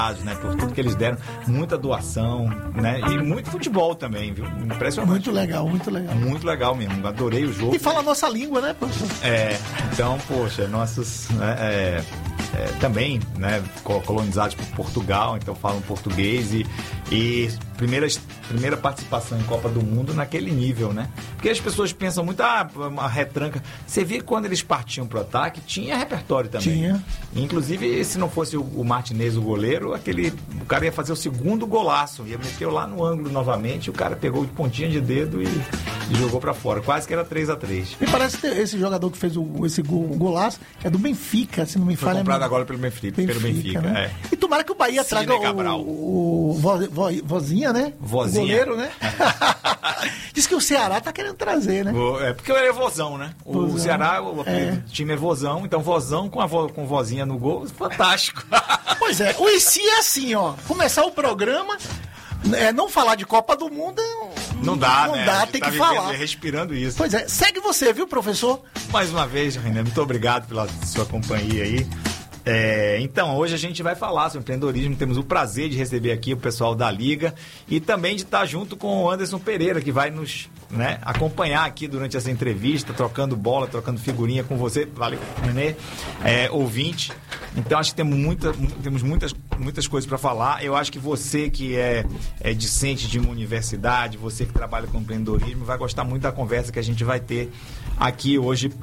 né, por tudo que eles deram, muita doação, né, e muito futebol também, viu? Impressionante. Muito legal, muito legal. Muito legal mesmo, adorei o jogo. E fala a nossa língua, né, professor? Então, poxa, nossos, né, também, né, colonizados por Portugal, então falam português e primeira participação em Copa do Mundo naquele nível, né? Porque as pessoas pensam muito, uma retranca. Você vê que quando eles partiam pro ataque, tinha repertório também. Tinha. Inclusive, se não fosse o Martinez, o goleiro, o cara ia fazer o segundo golaço, ia meter lá no ângulo novamente, o cara pegou de pontinha de dedo e jogou pra fora. Quase que era 3-3. Me parece que esse jogador que fez esse golaço é do Benfica, se não me falha. Foi comprado agora pelo Benfica, né? E tomara que o Bahia traga o Vozinha, né? Vozinha. O goleiro, né? Diz que o Ceará tá querendo trazer, né? Porque ele é Vozão, né? O Ceará, o time é Vozão, então Vozão com Vozinha no gol, fantástico. Pois é, o IC é assim, ó. Começar o programa, não falar de Copa do Mundo... Não dá, não né? Dá, tem que falar. Respirando isso. Pois é, segue você, viu, professor? Mais uma vez, René, muito obrigado pela sua companhia aí. Então, hoje a gente vai falar sobre empreendedorismo. Temos o prazer de receber aqui o pessoal da Liga e também de estar junto com o Anderson Pereira, que vai nos acompanhar aqui durante essa entrevista, trocando bola, trocando figurinha com você. Valeu, René, ouvinte. Então, acho que temos muitas coisas para falar. Eu acho que você que é discente de uma universidade, você que trabalha com empreendedorismo, vai gostar muito da conversa que a gente vai ter aqui hoje,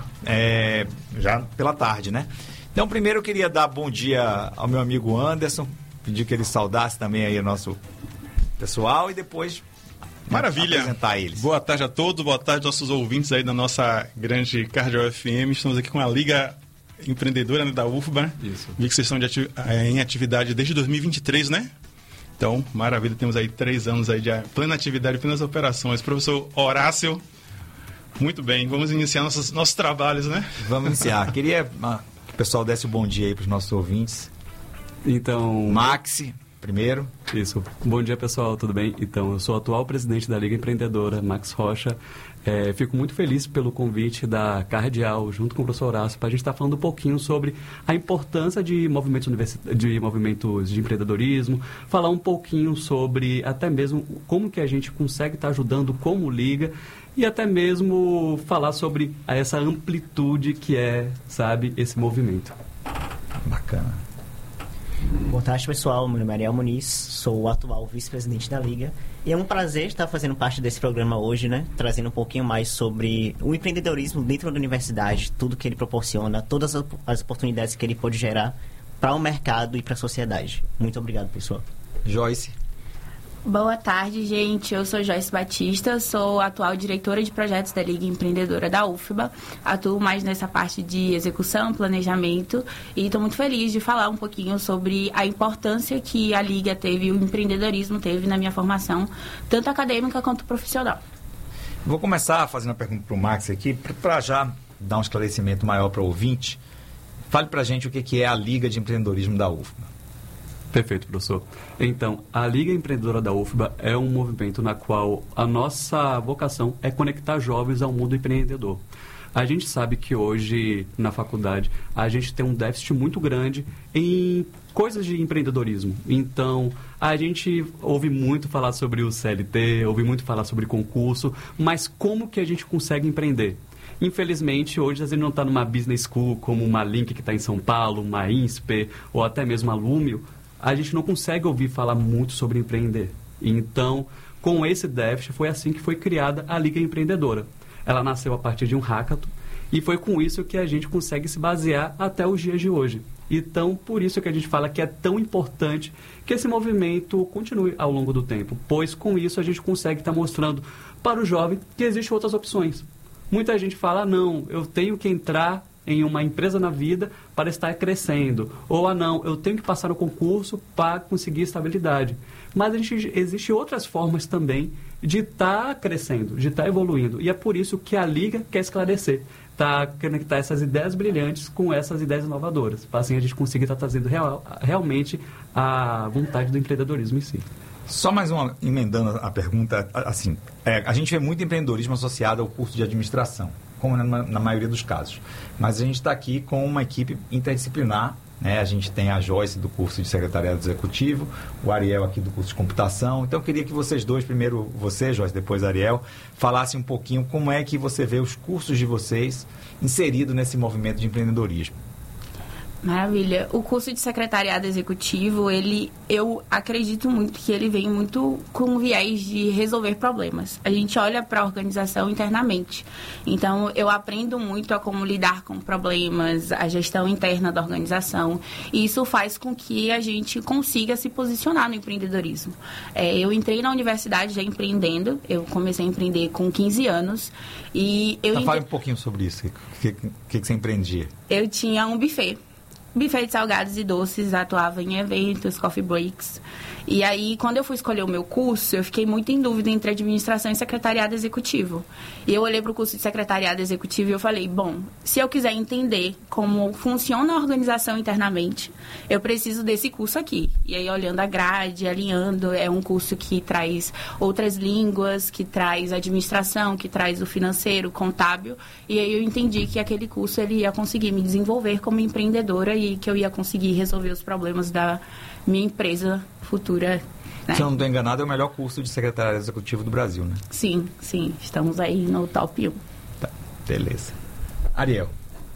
já pela tarde, né? Então, primeiro eu queria dar bom dia ao meu amigo Anderson, pedir que ele saudasse também aí o nosso pessoal e depois apresentar eles. Boa tarde a todos, boa tarde aos nossos ouvintes aí da nossa grande Cardio FM. Estamos aqui com a Liga Empreendedora, né, da UFBA. Isso. Vi que vocês estão em atividade desde 2023, né? Então, maravilha, temos aí 3 anos aí de plena atividade, plenas operações. Professor Horácio, muito bem, vamos iniciar nossos trabalhos, né? Vamos iniciar. Queria que o pessoal desse um bom dia aí para os nossos ouvintes. Então... Maxi, primeiro. Isso. Bom dia, pessoal, tudo bem? Então, eu sou o atual presidente da Liga Empreendedora, Max Rocha. Fico muito feliz pelo convite da Cardeal, junto com o professor Horácio, para a gente estar falando um pouquinho sobre a importância de movimentos de empreendedorismo, falar um pouquinho sobre até mesmo como que a gente consegue estar ajudando como Liga e até mesmo falar sobre essa amplitude que sabe, esse movimento. Bacana. Boa tarde, pessoal. Meu nome é Ariel Muniz, sou o atual vice-presidente da Liga. E é um prazer estar fazendo parte desse programa hoje, né? Trazendo um pouquinho mais sobre o empreendedorismo dentro da universidade, tudo que ele proporciona, todas as oportunidades que ele pode gerar para o mercado e para a sociedade. Muito obrigado, pessoal. Joyce. Boa tarde, gente. Eu sou Joyce Batista, sou atual diretora de projetos da Liga Empreendedora da UFBA. Atuo mais nessa parte de execução, planejamento e estou muito feliz de falar um pouquinho sobre a importância que a Liga teve, o empreendedorismo teve na minha formação, tanto acadêmica quanto profissional. Vou começar fazendo uma pergunta para o Max aqui, para já dar um esclarecimento maior para o ouvinte. Fale para a gente o que é a Liga de Empreendedorismo da UFBA. Perfeito, professor. Então, a Liga Empreendedora da UFBA é um movimento na qual a nossa vocação é conectar jovens ao mundo empreendedor. A gente sabe que hoje, na faculdade, a gente tem um déficit muito grande em coisas de empreendedorismo. Então, a gente ouve muito falar sobre o CLT, ouve muito falar sobre concurso, mas como que a gente consegue empreender? Infelizmente, hoje a gente não está numa business school como uma Link que está em São Paulo, uma INSPE ou até mesmo a Lumio. A gente não consegue ouvir falar muito sobre empreender. Então, com esse déficit, foi assim que foi criada a Liga Empreendedora. Ela nasceu a partir de um hackathon e foi com isso que a gente consegue se basear até os dias de hoje. Então, por isso que a gente fala que é tão importante que esse movimento continue ao longo do tempo, pois com isso a gente consegue estar mostrando para o jovem que existem outras opções. Muita gente fala, não, eu tenho que entrar em uma empresa na vida para estar crescendo. Ou, não, eu tenho que passar no concurso para conseguir estabilidade. Mas existem outras formas também de estar crescendo, de estar evoluindo. E é por isso que a Liga quer esclarecer, conectar essas ideias brilhantes com essas ideias inovadoras, para assim a gente conseguir estar trazendo realmente a vontade do empreendedorismo em si. Só mais uma, emendando a pergunta, assim, a gente vê muito empreendedorismo associado ao curso de administração, como na maioria dos casos. Mas a gente está aqui com uma equipe interdisciplinar né? A gente tem a Joyce do curso de Secretariado Executivo, o Ariel aqui do curso de Computação. Então, eu queria que vocês dois, primeiro você, Joyce, depois Ariel, falassem um pouquinho como é que você vê os cursos de vocês inseridos nesse movimento de empreendedorismo. Maravilha. O curso de secretariado executivo, eu acredito muito que ele vem muito com o viés de resolver problemas. A gente olha para a organização internamente. Então, eu aprendo muito a como lidar com problemas, a gestão interna da organização. E isso faz com que a gente consiga se posicionar no empreendedorismo. Eu entrei na universidade já empreendendo. Eu comecei a empreender com 15 anos. E eu Fale um pouquinho sobre isso. O que você empreendia? Eu tinha um buffet de salgados e doces, atuava em eventos, coffee breaks. E aí, quando eu fui escolher o meu curso, eu fiquei muito em dúvida entre administração e secretariado executivo. E eu olhei para o curso de secretariado executivo e eu falei, bom, se eu quiser entender como funciona a organização internamente, eu preciso desse curso aqui. E aí, olhando a grade, alinhando, é um curso que traz outras línguas, que traz administração, que traz o financeiro, contábil. E aí eu entendi que aquele curso ele ia conseguir me desenvolver como empreendedora e que eu ia conseguir resolver os problemas da minha empresa futura. Né? Se eu não estou enganado, é o melhor curso de secretariado executivo do Brasil, né? Sim. Estamos aí no top 1. Tá, beleza. Ariel.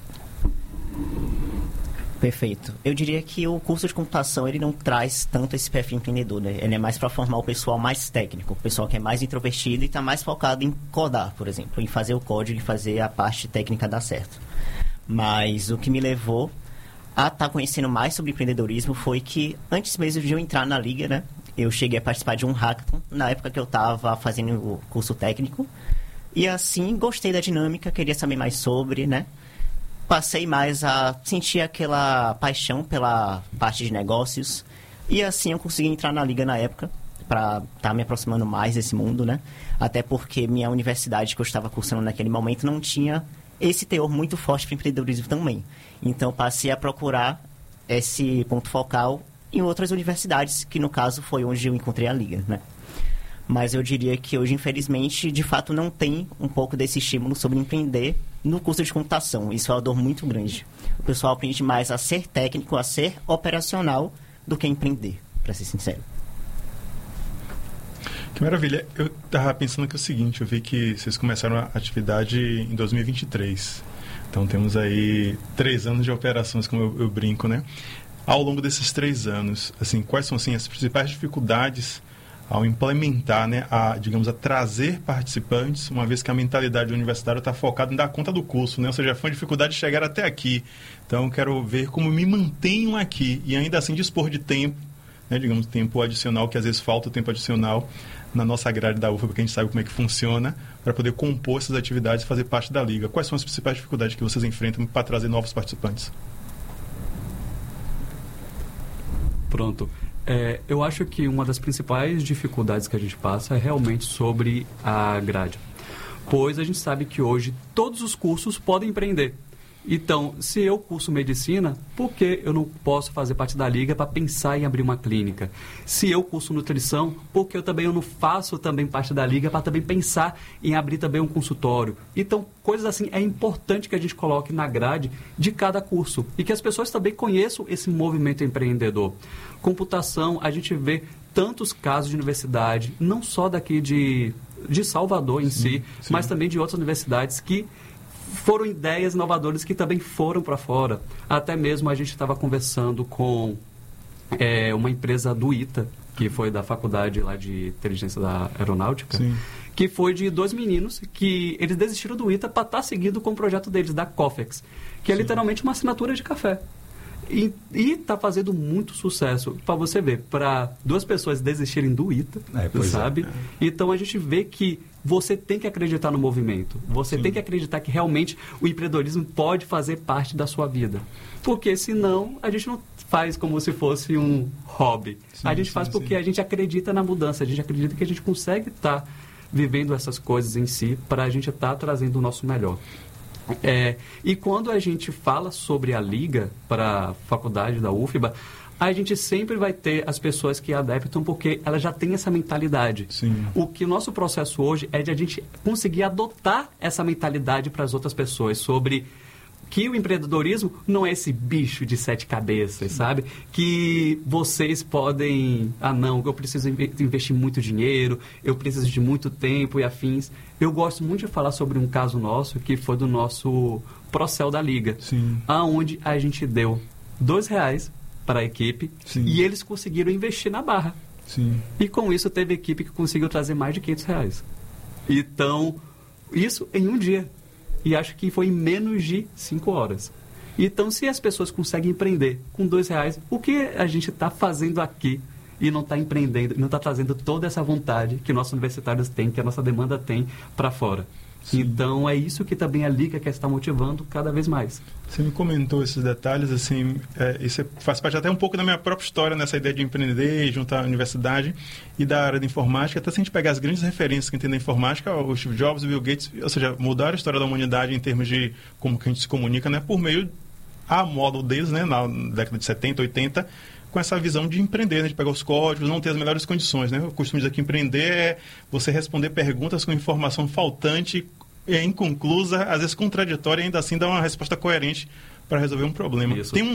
Perfeito. Eu diria que o curso de computação, ele não traz tanto esse perfil empreendedor, né? Ele é mais para formar o pessoal mais técnico, o pessoal que é mais introvertido e está mais focado em codar, por exemplo, em fazer o código e fazer a parte técnica dar certo. Mas o que me levou a estar conhecendo mais sobre empreendedorismo foi que, antes mesmo de eu entrar na Liga, né? Eu cheguei a participar de um hackathon, na época que eu estava fazendo o curso técnico. E assim, gostei da dinâmica, queria saber mais sobre, né? Passei mais a sentir aquela paixão pela parte de negócios. E assim eu consegui entrar na Liga na época, para estar me aproximando mais desse mundo, né? Até porque minha universidade que eu estava cursando naquele momento não tinha esse teor muito forte para empreendedorismo também. Então, passei a procurar esse ponto focal em outras universidades, que no caso foi onde eu encontrei a Liga, né? Mas eu diria que hoje, infelizmente, de fato não tem um pouco desse estímulo sobre empreender no curso de computação. Isso é uma dor muito grande. O pessoal aprende mais a ser técnico, a ser operacional, do que empreender, para ser sincero. Que maravilha. Eu estava pensando que é o seguinte, eu vi que vocês começaram a atividade em 2023. Então, temos aí 3 anos de operações, como eu brinco, né? Ao longo desses 3 anos, assim, quais são assim, as principais dificuldades ao implementar, né, a trazer participantes, uma vez que a mentalidade do universitário está focada em dar conta do curso, né? Ou seja, foi uma dificuldade de chegar até aqui. Então, eu quero ver como me mantenho aqui e ainda assim dispor de tempo, né, tempo adicional, que às vezes falta o tempo adicional na nossa grade da UFBA, porque a gente sabe como é que funciona, para poder compor essas atividades e fazer parte da Liga. Quais são as principais dificuldades que vocês enfrentam para trazer novos participantes? Pronto. Eu acho que uma das principais dificuldades que a gente passa é realmente sobre a grade. Pois a gente sabe que hoje todos os cursos podem empreender. Então, se eu curso medicina, por que eu não posso fazer parte da Liga para pensar em abrir uma clínica? Se eu curso nutrição, por que eu não faço também parte da Liga para também pensar em abrir também um consultório? Então, coisas assim, é importante que a gente coloque na grade de cada curso e que as pessoas também conheçam esse movimento empreendedor. Computação, a gente vê tantos casos de universidade, não só daqui de Salvador em si, mas também de outras universidades que foram ideias inovadoras que também foram para fora. Até mesmo a gente estava conversando com uma empresa do ITA, que foi da faculdade lá de inteligência da aeronáutica, que foi de 2 meninos que eles desistiram do ITA para estar seguindo com o projeto deles, da Cofex, que é literalmente uma assinatura de café. E está fazendo muito sucesso. Para você ver, para 2 pessoas desistirem do ITA, sabe? Então a gente vê que você tem que acreditar no movimento. Você tem que acreditar que realmente o empreendedorismo pode fazer parte da sua vida. Porque senão a gente não faz como se fosse um hobby. A gente faz porque a gente acredita na mudança. A gente acredita que a gente consegue estar vivendo essas coisas em si para a gente estar trazendo o nosso melhor. E quando a gente fala sobre a Liga para a faculdade da UFBA, a gente sempre vai ter as pessoas que adaptam porque elas já têm essa mentalidade. O que o nosso processo hoje é de a gente conseguir adotar essa mentalidade para as outras pessoas sobre que o empreendedorismo não é esse bicho de 7 cabeças, sabe? Que vocês podem... não, eu preciso investir muito dinheiro, eu preciso de muito tempo e afins. Eu gosto muito de falar sobre um caso nosso, que foi do nosso Procel da Liga. Sim. Onde a gente deu R$2 para a equipe. Sim. E eles conseguiram investir na barra. Sim. E com isso teve equipe que conseguiu trazer mais de R$500. Então, isso em um dia. E acho que foi em menos de 5 horas. Então, se as pessoas conseguem empreender com R$2, o que a gente está fazendo aqui e não está empreendendo, não está trazendo toda essa vontade que nossos universitários têm, que a nossa demanda tem para fora? Sim. Então, é isso que também a Liga quer estar motivando cada vez mais. Você me comentou esses detalhes, assim, isso faz parte até um pouco da minha própria história, nessa ideia de empreender, juntar a universidade e da área de informática. Até se a gente pegar as grandes referências que entendem a informática, o Steve Jobs, o Bill Gates, ou seja, mudaram a história da humanidade em termos de como que a gente se comunica, né, por meio a modo deles, né, na década de 70, 80, com essa visão de empreender, né, de pegar os códigos, não ter as melhores condições, né? Eu costumo dizer que empreender é você responder perguntas com informação faltante, inconclusa, às vezes contraditória, e ainda assim dar uma resposta coerente para resolver um problema. Isso. Tem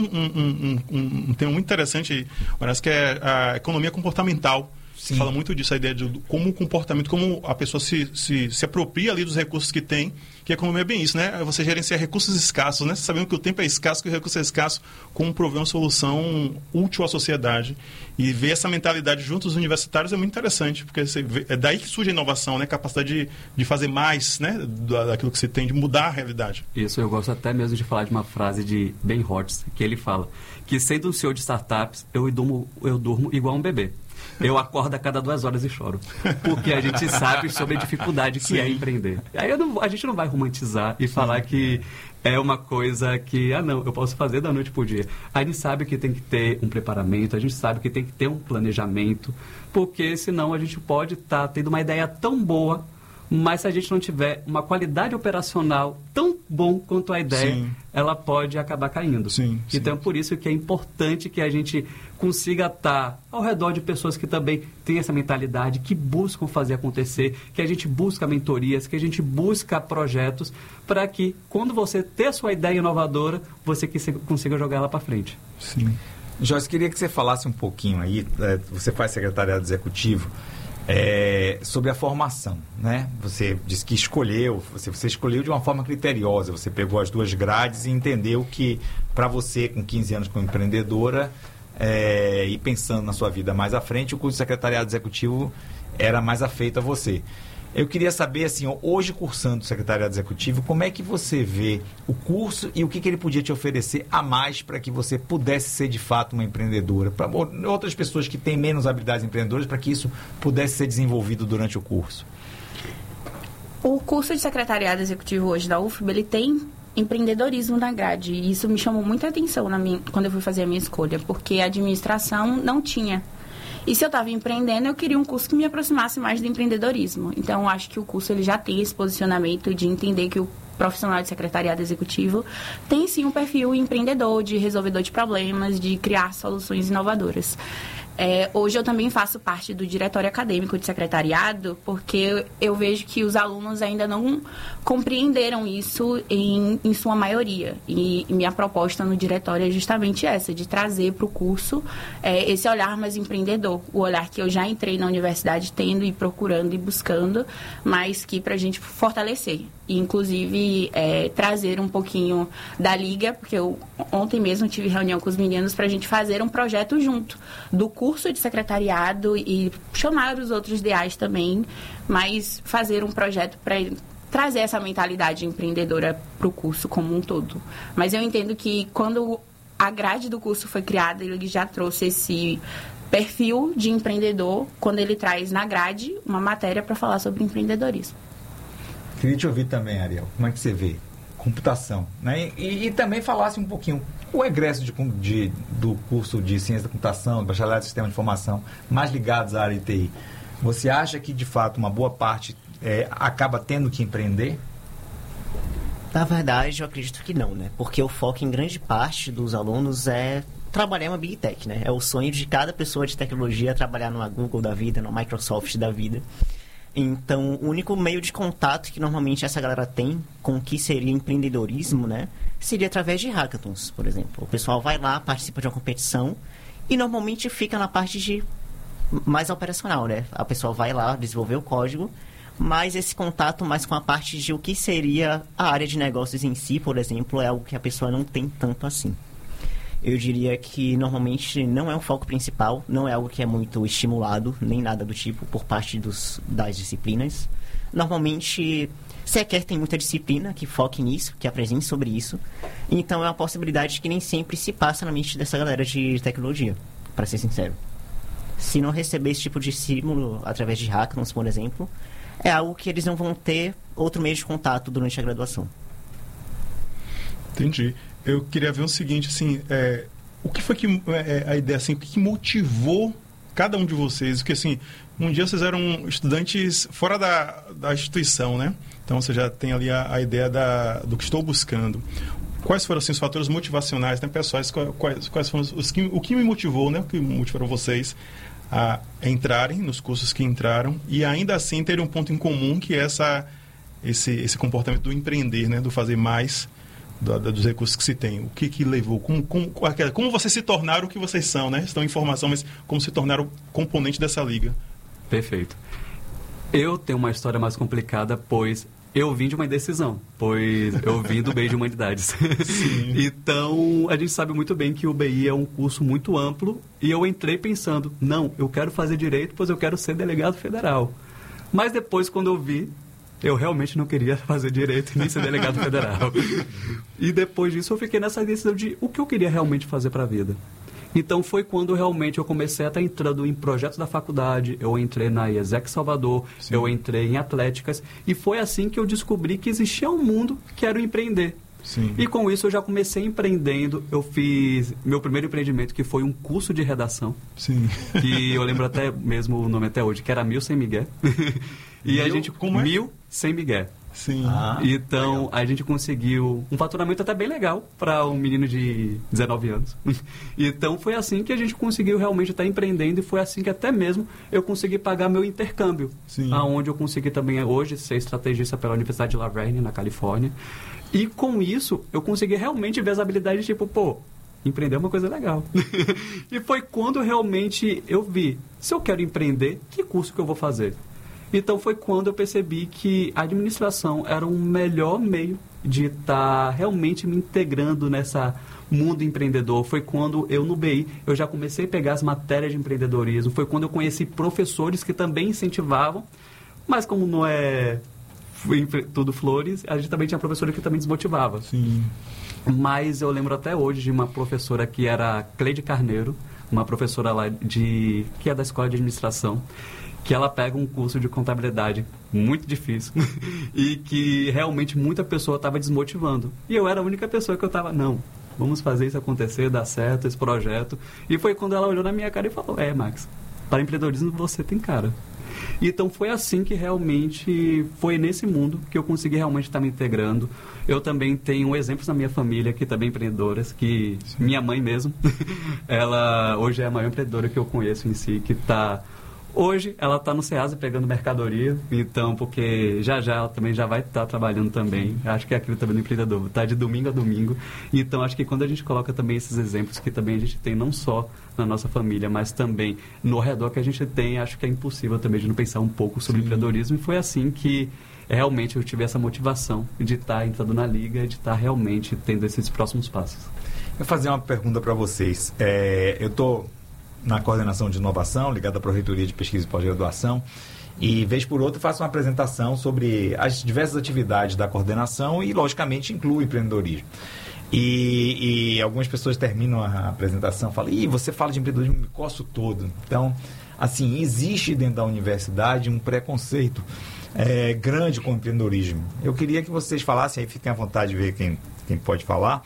um tema muito interessante, parece que é a economia comportamental. Sim. Fala muito disso, a ideia de como o comportamento, como a pessoa se apropria ali dos recursos que tem, que a economia é bem isso, né? Você gerenciar recursos escassos, né? Sabendo que o tempo é escasso, que o recurso é escasso, como prover uma solução útil à sociedade. E ver essa mentalidade junto aos universitários é muito interessante, porque é daí que surge a inovação, né? Capacidade de fazer mais, né? Daquilo que você tem, de mudar a realidade. Isso, eu gosto até mesmo de falar de uma frase de Ben Hortz, que ele fala que, sendo um CEO de startups, eu durmo igual um bebê. Eu acordo a cada 2 horas e choro. Porque a gente sabe sobre a dificuldade que é empreender. Aí a gente não vai romantizar e falar que é uma coisa que, eu posso fazer da noite pro dia. A gente sabe que tem que ter um preparamento, a gente sabe que tem que ter um planejamento, porque senão a gente pode estar tendo uma ideia tão boa, mas se a gente não tiver uma qualidade operacional tão bom quanto a ideia, sim, ela pode acabar caindo. Sim, então, sim, por isso que é importante que a gente consiga estar ao redor de pessoas que também têm essa mentalidade, que buscam fazer acontecer, que a gente busca mentorias, que a gente busca projetos, para que, quando você ter a sua ideia inovadora, você consiga jogar ela para frente. Sim. Joyce, queria que você falasse um pouquinho aí, você faz secretariado executivo, sobre a formação, né? Você disse que escolheu, você escolheu de uma forma criteriosa, você pegou as 2 grades e entendeu que, para você, com 15 anos como empreendedora, e pensando na sua vida mais à frente, o curso de secretariado executivo era mais afeito a você. Eu queria saber, assim, hoje cursando o secretariado executivo, como é que você vê o curso e o que ele podia te oferecer a mais para que você pudesse ser, de fato, uma empreendedora? Para outras pessoas que têm menos habilidades empreendedoras, para que isso pudesse ser desenvolvido durante o curso. O curso de secretariado executivo hoje da UFBA, ele tem empreendedorismo na grade. E isso me chamou muita atenção quando eu fui fazer a minha escolha, porque a administração não tinha. E se eu estava empreendendo, eu queria um curso que me aproximasse mais do empreendedorismo. Então, eu acho que o curso ele já tem esse posicionamento de entender que o profissional de secretariado executivo tem, sim, um perfil empreendedor, de resolvedor de problemas, de criar soluções inovadoras. Hoje eu também faço parte do diretório acadêmico de secretariado, porque eu vejo que os alunos ainda não compreenderam isso em sua maioria. E minha proposta no diretório é justamente essa, de trazer para o curso esse olhar mais empreendedor. O olhar que eu já entrei na universidade tendo e procurando e buscando, mas que para a gente fortalecer. E, inclusive, trazer um pouquinho da Liga, porque eu ontem mesmo tive reunião com os meninos para a gente fazer um projeto junto do curso de secretariado e chamar os outros DAs também, mas fazer um projeto para trazer essa mentalidade empreendedora para o curso como um todo. Mas eu entendo que quando a grade do curso foi criada, ele já trouxe esse perfil de empreendedor, quando ele traz na grade uma matéria para falar sobre empreendedorismo. Queria te ouvir também, Ariel. Como é que você vê? Computação, né? E também falasse um pouquinho o egresso do curso de Ciência da Computação, do Bacharelado de Sistema de Informação, mais ligados à área de TI. Você acha que, de fato, uma boa parte acaba tendo que empreender? Na verdade, eu acredito que não, né? Porque o foco em grande parte dos alunos é trabalhar em uma Big Tech, né? É o sonho de cada pessoa de tecnologia trabalhar numa Google da vida, numa Microsoft da vida. Então, o único meio de contato que normalmente essa galera tem com o que seria empreendedorismo, né, seria através de hackathons, por exemplo. O pessoal vai lá, participa de uma competição e normalmente fica na parte de mais operacional, né? A pessoa vai lá desenvolver o código, mas esse contato mais com a parte de o que seria a área de negócios em si, por exemplo, é algo que a pessoa não tem tanto assim. Eu diria que normalmente não é o foco principal, não é algo que é muito estimulado, nem nada do tipo, por parte das disciplinas. Normalmente, sequer tem muita disciplina que foque nisso, que apresente sobre isso. Então, é uma possibilidade que nem sempre se passa na mente dessa galera de tecnologia, para ser sincero. Se não receber esse tipo de estímulo através de hackathons, por exemplo, é algo que eles não vão ter outro meio de contato durante a graduação. Entendi. Eu queria ver o seguinte, assim, o que foi que a ideia, assim, o que motivou cada um de vocês? Porque, assim, um dia vocês eram estudantes fora da instituição, né? Então, você já tem ali a ideia do que estou buscando. Quais foram, assim, os fatores motivacionais, né, pessoais? Quais foram o que me motivou, né? O que motivaram vocês a entrarem nos cursos que entraram e, ainda assim, terem um ponto em comum, que é esse comportamento do empreender, né? Do fazer mais dos recursos que se tem. O que levou? Como vocês se tornaram o que vocês são, né? Estão em formação, mas como se tornaram componente dessa liga? Perfeito. Eu tenho uma história mais complicada, pois eu vim de uma indecisão, pois eu vim do BI de Humanidades. Então, a gente sabe muito bem que o BI é um curso muito amplo e eu entrei pensando, não, eu quero fazer direito, pois eu quero ser delegado federal. Mas depois, quando eu vi, eu realmente não queria fazer direito nem ser delegado federal. E depois disso eu fiquei nessa decisão de o que eu queria realmente fazer para a vida. Então foi quando realmente eu comecei a estar entrando em projetos da faculdade, eu entrei na IESEC Salvador, Sim. eu entrei em atléticas, e foi assim que eu descobri que existia um mundo que era o empreender. Sim. E com isso eu já comecei empreendendo, eu fiz meu primeiro empreendimento, que foi um curso de redação. Sim. Que eu lembro até mesmo o nome até hoje, que era Mil Sem Migué. E a gente, como é? Mil Sem Migué. Sim. Então, legal. A gente conseguiu um faturamento até bem legal para um menino de 19 anos. Então, foi assim que a gente conseguiu realmente estar empreendendo, e foi assim que até mesmo eu consegui pagar meu intercâmbio. Sim. Aonde eu consegui também hoje ser estrategista pela Universidade de La Verne, na Califórnia. E com isso, eu consegui realmente ver as habilidades tipo, empreender é uma coisa legal. E foi quando realmente eu vi, se eu quero empreender, que curso que eu vou fazer? Então foi quando eu percebi que a administração era um melhor meio de estar realmente me integrando nessa mundo empreendedor. Foi quando eu no BI, eu já comecei a pegar as matérias de empreendedorismo. Foi quando eu conheci professores que também incentivavam, mas como não é tudo flores, a gente também tinha professora que também desmotivava. Sim. Mas eu lembro até hoje de uma professora que era Cleide Carneiro, uma professora lá que é da Escola de Administração, que ela pega um curso de contabilidade muito difícil e que realmente muita pessoa estava desmotivando. E eu era a única pessoa que eu estava, não, vamos fazer isso acontecer, dar certo, esse projeto. E foi quando ela olhou na minha cara e falou, Max, para empreendedorismo você tem cara. Então foi assim que realmente foi nesse mundo que eu consegui realmente estar me integrando. Eu também tenho exemplos na minha família que também empreendedoras, que Sim. minha mãe mesmo, ela hoje é a maior empreendedora que eu conheço em si, que está... Hoje ela está no Ceasa pegando mercadoria, então, porque já ela também já vai estar trabalhando também. Acho que é aquilo também do empreendedor, está de domingo a domingo. Então, acho que quando a gente coloca também esses exemplos que também a gente tem não só na nossa família, mas também no redor que a gente tem, acho que é impossível também de não pensar um pouco sobre empreendedorismo. E foi assim que realmente eu tive essa motivação de estar entrando na liga e de estar realmente tendo esses próximos passos. Eu vou fazer uma pergunta para vocês. Eu estou na coordenação de inovação, ligada à Pró-Reitoria de Pesquisa e Pós-Graduação, e vez por outra faço uma apresentação sobre as diversas atividades da coordenação e, logicamente, inclui o empreendedorismo. E algumas pessoas terminam a apresentação e falam, você fala de empreendedorismo, me coço todo. Então, assim, existe dentro da universidade um preconceito grande com o empreendedorismo. Eu queria que vocês falassem, aí fiquem à vontade de ver quem pode falar.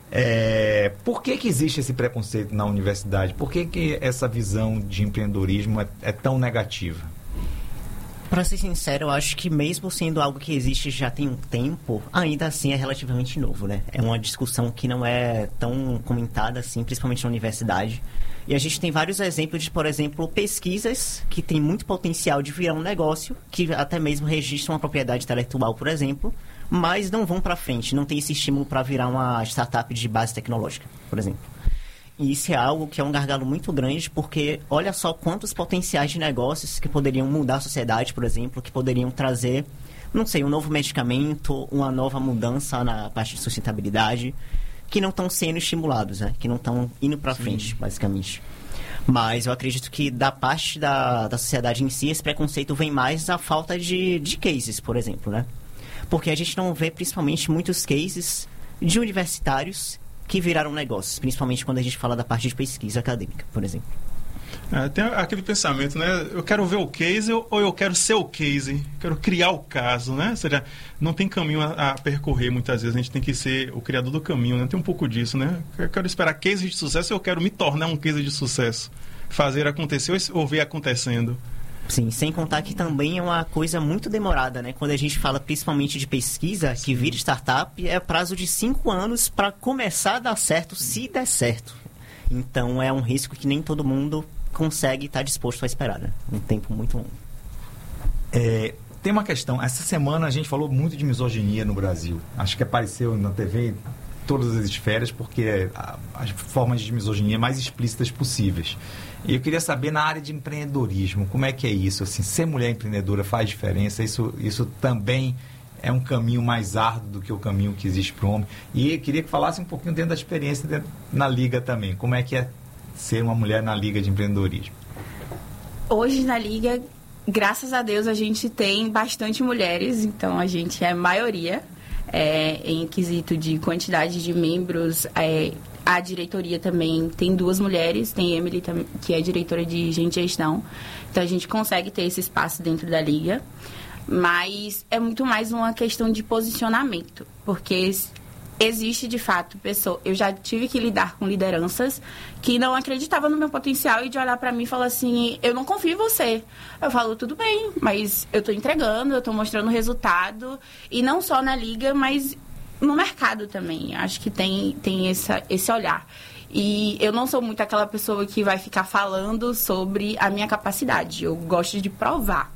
Por que existe esse preconceito na universidade? Por que essa visão de empreendedorismo é tão negativa? Para ser sincero, eu acho que mesmo sendo algo que existe já tem um tempo, ainda assim é relativamente novo, né? É uma discussão que não é tão comentada assim, principalmente na universidade. E a gente tem vários exemplos de, por exemplo, pesquisas que têm muito potencial de virar um negócio, que até mesmo registram uma propriedade intelectual, por exemplo, mas não vão para frente, não tem esse estímulo para virar uma startup de base tecnológica, por exemplo. E isso é algo que é um gargalo muito grande, porque olha só quantos potenciais de negócios que poderiam mudar a sociedade, por exemplo, que poderiam trazer, não sei, um novo medicamento, uma nova mudança na parte de sustentabilidade, que não estão sendo estimulados, né? Que não estão indo para frente, basicamente. Mas eu acredito que da parte da sociedade em si, esse preconceito vem mais da falta de cases, por exemplo, né? Porque a gente não vê, principalmente, muitos cases de universitários que viraram negócios, principalmente quando a gente fala da parte de pesquisa acadêmica, por exemplo. Tem aquele pensamento, né? Eu quero ver o case ou eu quero ser o case? Quero criar o caso, né? Ou seja, não tem caminho a percorrer muitas vezes. A gente tem que ser o criador do caminho, né? Tem um pouco disso, né? Eu quero esperar case de sucesso ou eu quero me tornar um case de sucesso? Fazer acontecer ou ver acontecendo? Sim, sem contar que também é uma coisa muito demorada, né? Quando a gente fala principalmente de pesquisa, que vira startup, é prazo de 5 anos para começar a dar certo, se der certo. Então é um risco que nem todo mundo consegue estar disposto a esperar, né? Um tempo muito longo. Tem uma questão. Essa semana a gente falou muito de misoginia no Brasil. Acho que apareceu na TV todas as esferas, porque as formas de misoginia mais explícitas possíveis. E eu queria saber, na área de empreendedorismo, como é que é isso? Assim, ser mulher empreendedora faz diferença? Isso também é um caminho mais árduo do que o caminho que existe para o homem? E eu queria que falasse um pouquinho dentro da experiência na Liga também. Como é que é ser uma mulher na Liga de Empreendedorismo? Hoje na Liga, graças a Deus, a gente tem bastante mulheres, então a gente é maioria em quesito de quantidade de membros. A diretoria também tem 2 mulheres, tem Emily, que é diretora de Gente e Gestão, então a gente consegue ter esse espaço dentro da Liga, mas é muito mais uma questão de posicionamento, porque existe de fato pessoa. Eu já tive que lidar com lideranças que não acreditavam no meu potencial e de olhar para mim e falar assim: eu não confio em você. Eu falo: tudo bem, mas eu tô entregando, eu tô mostrando resultado, e não só na Liga, mas no mercado também. Acho que tem esse olhar. E eu não sou muito aquela pessoa que vai ficar falando sobre a minha capacidade. Eu gosto de provar.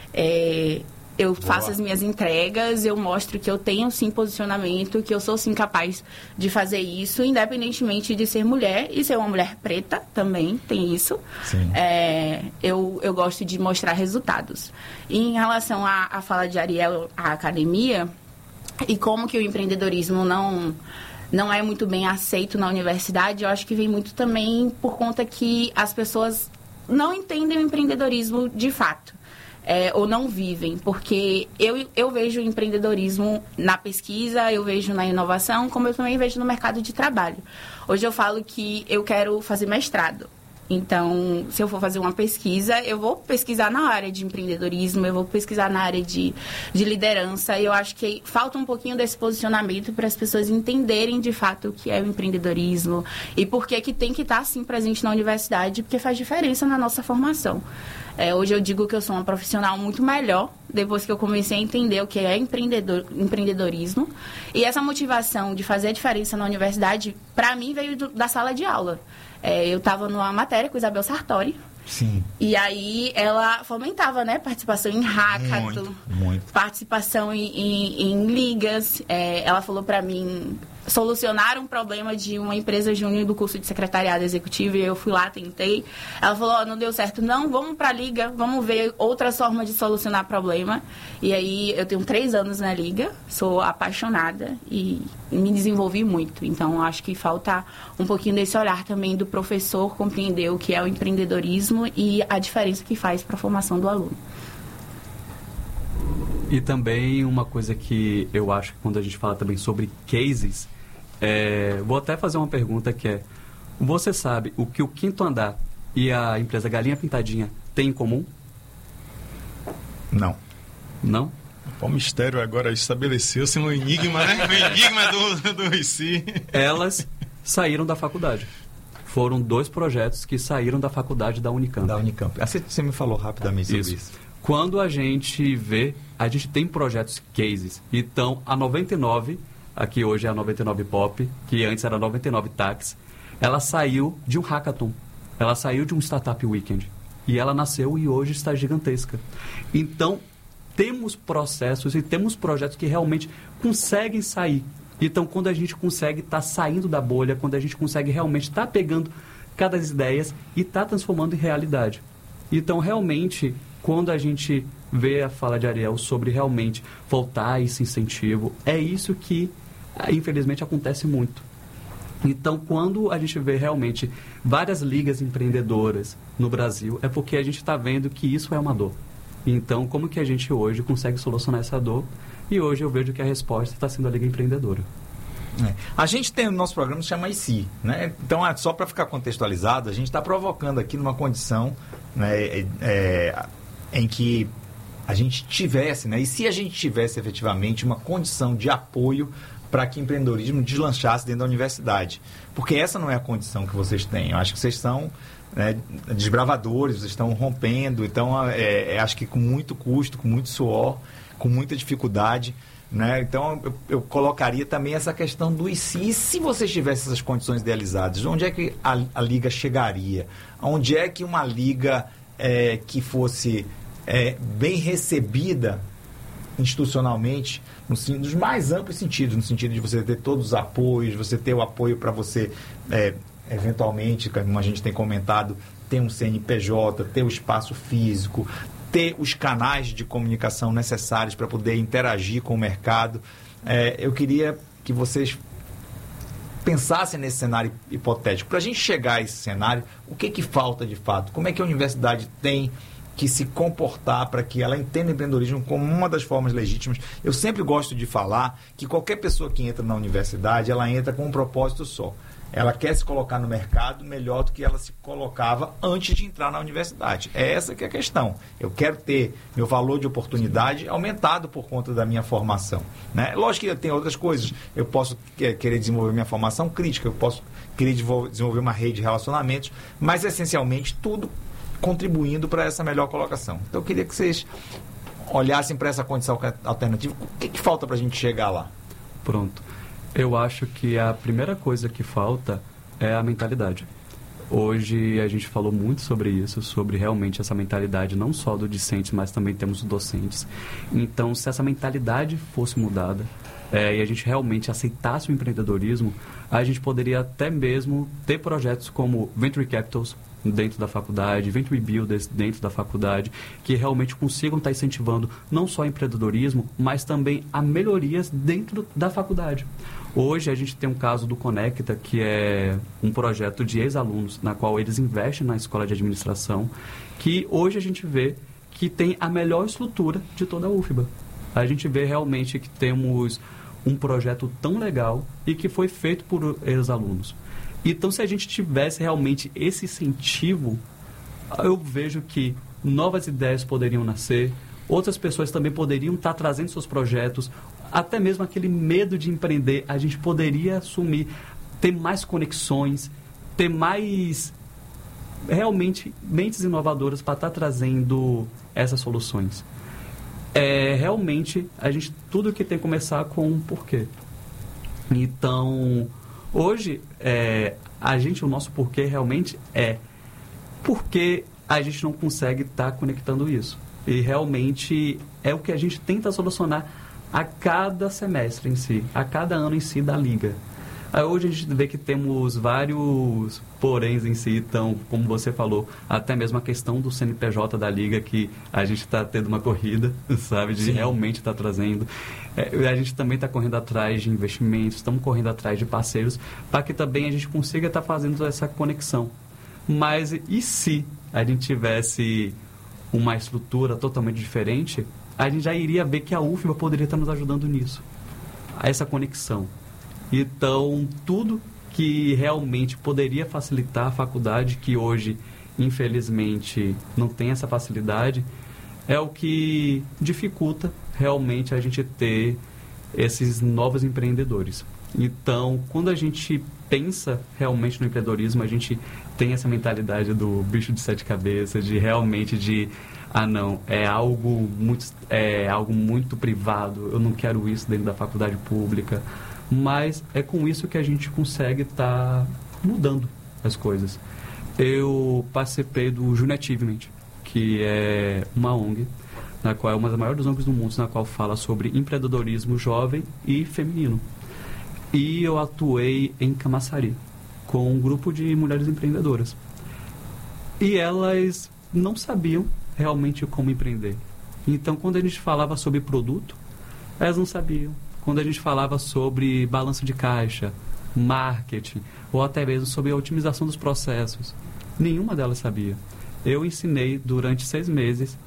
Eu faço as minhas entregas, eu mostro que eu tenho sim posicionamento, que eu sou sim capaz de fazer isso, independentemente de ser mulher e ser uma mulher preta também, tem isso. Sim. Eu gosto de mostrar resultados. E em relação à fala de Ariel, à academia, e como que o empreendedorismo não é muito bem aceito na universidade, eu acho que vem muito também por conta que as pessoas não entendem o empreendedorismo de fato. Ou não vivem, porque eu vejo o empreendedorismo na pesquisa, eu vejo na inovação, como eu também vejo no mercado de trabalho. Hoje eu falo que eu quero fazer mestrado. Então, se eu for fazer uma pesquisa, eu vou pesquisar na área de empreendedorismo, eu vou pesquisar na área de liderança. E eu acho que falta um pouquinho desse posicionamento para as pessoas entenderem de fato o que é o empreendedorismo e por que tem que estar, assim, presente na universidade, porque faz diferença na nossa formação. Hoje eu digo que eu sou uma profissional muito melhor depois que eu comecei a entender o que é empreendedorismo. E essa motivação de fazer a diferença na universidade, para mim, veio da sala de aula. Eu estava numa matéria com Isabel Sartori. Sim. E aí ela fomentava, né? Participação em hackathon, muito. Participação em ligas. Ela falou para mim solucionar um problema de uma empresa júnior do curso de secretariado executivo, e eu fui lá, tentei. Ela falou: não deu certo, não, vamos para a Liga, vamos ver outras formas de solucionar problema. E aí eu tenho 3 anos na Liga, sou apaixonada e me desenvolvi muito. Então acho que falta um pouquinho desse olhar também do professor compreender o que é o empreendedorismo e a diferença que faz para a formação do aluno. E também uma coisa que eu acho que quando a gente fala também sobre cases, vou até fazer uma pergunta que é: você sabe o que o Quinto Andar e a empresa Galinha Pintadinha têm em comum? Não. Não? O mistério agora estabeleceu-se um enigma, né? O enigma do IC. Elas saíram da faculdade. Foram 2 projetos que saíram da faculdade da Unicamp. Da Unicamp. Você me falou rapidamente sobre isso. Quando a gente vê, a gente tem projetos cases. Então, a 99, aqui hoje é a 99 Pop, que antes era a 99 Tax, ela saiu de um hackathon. Ela saiu de um Startup Weekend e ela nasceu e hoje está gigantesca. Então, temos processos e temos projetos que realmente conseguem sair. Então, quando a gente consegue estar saindo da bolha, quando a gente consegue realmente estar pegando cada ideias e estar transformando em realidade. Então, realmente, quando a gente vê a fala de Ariel sobre realmente voltar esse incentivo, é isso que, infelizmente, acontece muito. Então, quando a gente vê realmente várias ligas empreendedoras no Brasil, é porque a gente está vendo que isso é uma dor. Então, como que a gente hoje consegue solucionar essa dor? E hoje eu vejo que a resposta está sendo a Liga Empreendedora. A gente tem o nosso programa que se chama IC, né? Então, só para ficar contextualizado, a gente está provocando aqui numa condição, né, em que a gente tivesse, né? E se a gente tivesse efetivamente uma condição de apoio para que o empreendedorismo deslanchasse dentro da universidade. Porque essa não é a condição que vocês têm. Eu acho que vocês são, né, desbravadores, vocês estão rompendo. Então, acho que com muito custo, com muito suor, com muita dificuldade, né? Então, eu colocaria também essa questão do IC. E se vocês tivessem essas condições idealizadas, onde é que a Liga chegaria? Onde é que uma Liga que fosse bem recebida institucionalmente, nos mais amplos sentidos, no sentido de você ter todos os apoios, você ter o apoio para você, eventualmente, como a gente tem comentado, ter um CNPJ, ter o espaço físico, ter os canais de comunicação necessários para poder interagir com o mercado. Eu queria que vocês pensassem nesse cenário hipotético. Para a gente chegar a esse cenário, o que falta de fato? Como é que a universidade tem que se comportar para que ela entenda o empreendedorismo como uma das formas legítimas? Eu sempre gosto de falar que qualquer pessoa que entra na universidade, ela entra com um propósito só. Ela quer se colocar no mercado melhor do que ela se colocava antes de entrar na universidade. É essa que é a questão. Eu quero ter meu valor de oportunidade aumentado por conta da minha formação, né? Lógico que tem outras coisas. Eu posso querer desenvolver minha formação crítica, eu posso querer desenvolver uma rede de relacionamentos, mas essencialmente tudo contribuindo para essa melhor colocação. Então, eu queria que vocês olhassem para essa condição alternativa. O que falta para a gente chegar lá? Pronto. Eu acho que a primeira coisa que falta é a mentalidade. Hoje a gente falou muito sobre isso, sobre realmente essa mentalidade não só do discente, mas também temos os docentes. Então, se essa mentalidade fosse mudada e a gente realmente aceitasse o empreendedorismo, a gente poderia até mesmo ter projetos como Venture Capitals dentro da faculdade, Venture Builders dentro da faculdade, que realmente consigam estar incentivando não só o empreendedorismo, mas também a melhorias dentro da faculdade. Hoje a gente tem um caso do Conecta, que é um projeto de ex-alunos, na qual eles investem na escola de administração, que hoje a gente vê que tem a melhor estrutura de toda a UFBA. A gente vê realmente que temos um projeto tão legal e que foi feito por ex-alunos. Então, se a gente tivesse realmente esse incentivo, eu vejo que novas ideias poderiam nascer, outras pessoas também poderiam estar trazendo seus projetos, até mesmo aquele medo de empreender, a gente poderia assumir, ter mais conexões, ter mais, realmente, mentes inovadoras para estar trazendo essas soluções. Realmente, tudo que tem que começar com um porquê. Então, hoje, o nosso porquê realmente porque a gente não consegue estar conectando isso. E realmente é o que a gente tenta solucionar a cada semestre em si, a cada ano em si da Liga. Hoje a gente vê que temos vários poréns em si, então, como você falou, até mesmo a questão do CNPJ da Liga, que a gente está tendo uma corrida, sabe, de realmente estar trazendo. A gente também está correndo atrás de investimentos, estamos correndo atrás de parceiros, para que também a gente consiga estar fazendo essa conexão. Mas e se a gente tivesse uma estrutura totalmente diferente, a gente já iria ver que a UFBA poderia estar nos ajudando nisso, a essa conexão. Então, tudo que realmente poderia facilitar a faculdade, que hoje, infelizmente, não tem essa facilidade, é o que dificulta realmente a gente ter esses novos empreendedores. Então, quando a gente pensa realmente no empreendedorismo, a gente tem essa mentalidade do bicho de 7 cabeças, de realmente não, é algo muito privado, eu não quero isso dentro da faculdade pública. Mas é com isso que a gente consegue estar mudando as coisas. Eu participei do Junior Achievement, que é uma ONG, na qual é uma das maiores ONGs do mundo, na qual fala sobre empreendedorismo jovem e feminino. E eu atuei em Camaçari, com um grupo de mulheres empreendedoras. E elas não sabiam realmente como empreender. Então, quando a gente falava sobre produto, elas não sabiam. Quando a gente falava sobre balanço de caixa, marketing, ou até mesmo sobre a otimização dos processos, nenhuma delas sabia. Eu ensinei durante 6 meses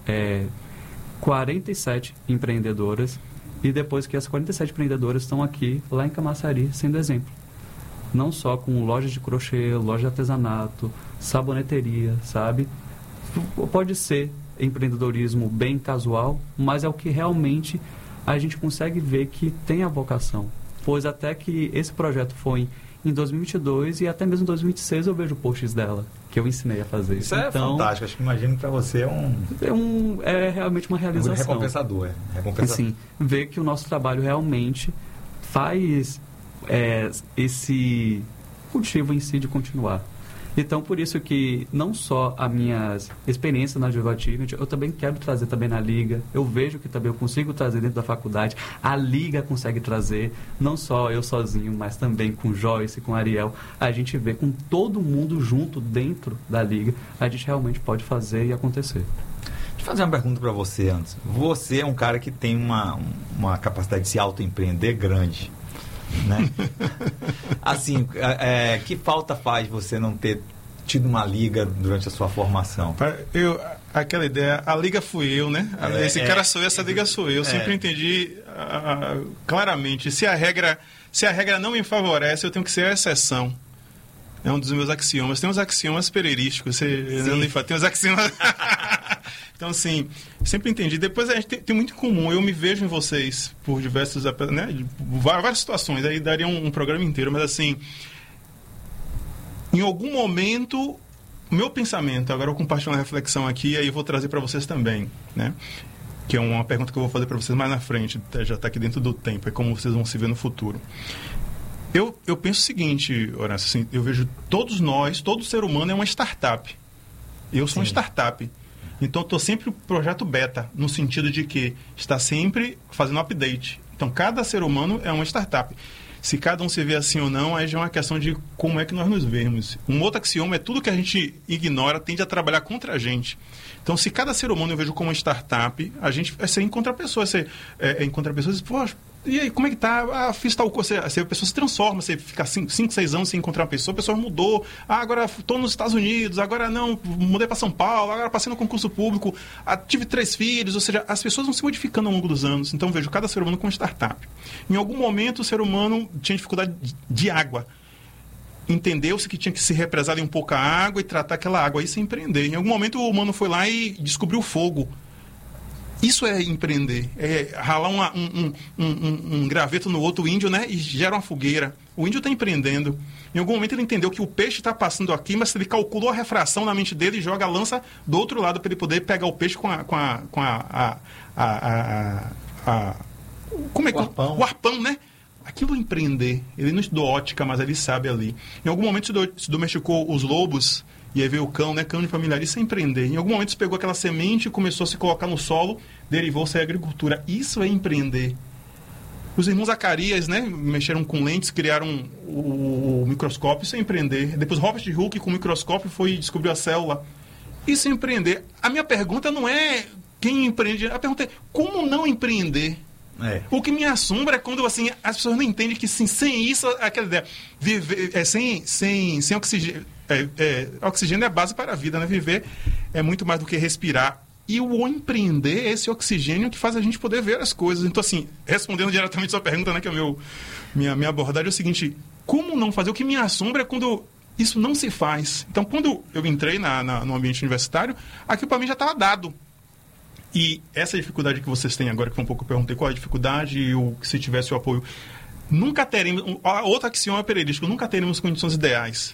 47 empreendedoras, e depois que as 47 empreendedoras estão aqui, lá em Camaçari, sendo exemplo. Não só com loja de crochê, loja de artesanato, saboneteria, sabe? Pode ser empreendedorismo bem casual, mas é o que realmente a gente consegue ver que tem a vocação. Pois até que esse projeto foi em 2022 e até mesmo em 2026 eu vejo posts dela, que eu ensinei a fazer. Isso é fantástico, acho que imagino que para você é realmente uma realização. Recompensador, recompensador. Sim, ver que o nosso trabalho realmente faz esse motivo em si de continuar. Então, por isso que não só as minhas experiências na Junior Achievement, eu também quero trazer também na Liga. Eu vejo que também eu consigo trazer dentro da faculdade. A Liga consegue trazer, não só eu sozinho, mas também com Joyce, com Ariel. A gente vê com todo mundo junto dentro da Liga, a gente realmente pode fazer e acontecer. Deixa eu fazer uma pergunta para você antes. Você é um cara que tem uma capacidade de se autoempreender grande, né? Assim, que falta faz você não ter tido uma liga durante a sua formação? Aquela ideia, a liga fui eu, né? Esse cara sou eu, essa liga sou eu. Eu sempre entendi claramente, se a regra não me favorece, eu tenho que ser a exceção. É um dos meus axiomas. Tem uns axiomas pereirísticos. Tem uns axiomas... Então, assim, sempre entendi. Depois a gente tem muito em comum. Eu me vejo em vocês por diversas, né, várias situações. Aí daria um programa inteiro. Mas, assim, em algum momento, o meu pensamento, agora eu compartilho uma reflexão aqui, aí eu vou trazer para vocês também, né? Que é uma pergunta que eu vou fazer para vocês mais na frente. Já está aqui dentro do tempo. É como vocês vão se ver no futuro. Eu penso o seguinte, Horácio, assim, eu vejo todos nós, todo ser humano é uma startup. Eu sou uma startup. Então, estou sempre projeto beta, no sentido de que está sempre fazendo update. Então, cada ser humano é uma startup. Se cada um se vê assim ou não, aí já é uma questão de como é que nós nos vemos. Um outro axioma é tudo que a gente ignora tende a trabalhar contra a gente. Então, se cada ser humano eu vejo como uma startup, você encontra pessoas. Você encontra pessoas e diz, poxa, e aí, como é que tá? Fiz tal coisa. A pessoa se transforma, você fica 5, 6 anos sem encontrar uma pessoa, a pessoa mudou. Agora estou nos Estados Unidos, agora não, mudei para São Paulo, agora passei no concurso público, tive 3 filhos, ou seja, as pessoas vão se modificando ao longo dos anos. Então, vejo cada ser humano como startup. Em algum momento, o ser humano tinha dificuldade de água. Entendeu-se que tinha que se represar um pouco a água e tratar aquela água, aí se empreender. Em algum momento, o humano foi lá e descobriu o fogo. Isso é empreender, é ralar um graveto no outro índio, né? E gera uma fogueira. O índio está empreendendo. Em algum momento ele entendeu que o peixe está passando aqui, mas ele calculou a refração na mente dele e joga a lança do outro lado para ele poder pegar o peixe com o arpão, né? Aquilo é empreender. Ele não estudou ótica, mas ele sabe ali. Em algum momento se domesticou os lobos. E aí veio o cão, né? Cão de familiar. Isso é empreender. Em algum momento você pegou aquela semente e começou a se colocar no solo, derivou-se a agricultura. Isso é empreender. Os irmãos Zacarias, né? Mexeram com lentes, criaram o microscópio. Isso é empreender. Depois Robert Hooke, com o microscópio, descobriu a célula. Isso é empreender. A minha pergunta não é quem empreende. A pergunta é como não empreender. O que me assombra é quando assim, as pessoas não entendem que sim, sem isso, aquela ideia, viver sem oxigênio. Oxigênio é a base para a vida, né? Viver é muito mais do que respirar. E o empreender é esse oxigênio que faz a gente poder ver as coisas. Então, assim, respondendo diretamente a sua pergunta, né? Que é minha abordagem é o seguinte: como não fazer? O que me assombra é quando isso não se faz. Então, quando eu entrei no ambiente universitário, aquilo para mim já estava dado. E essa dificuldade que vocês têm agora, que foi um pouco eu perguntei qual é a dificuldade e se tivesse o apoio, nunca teremos, outra axioma pereirística, nunca teremos condições ideais.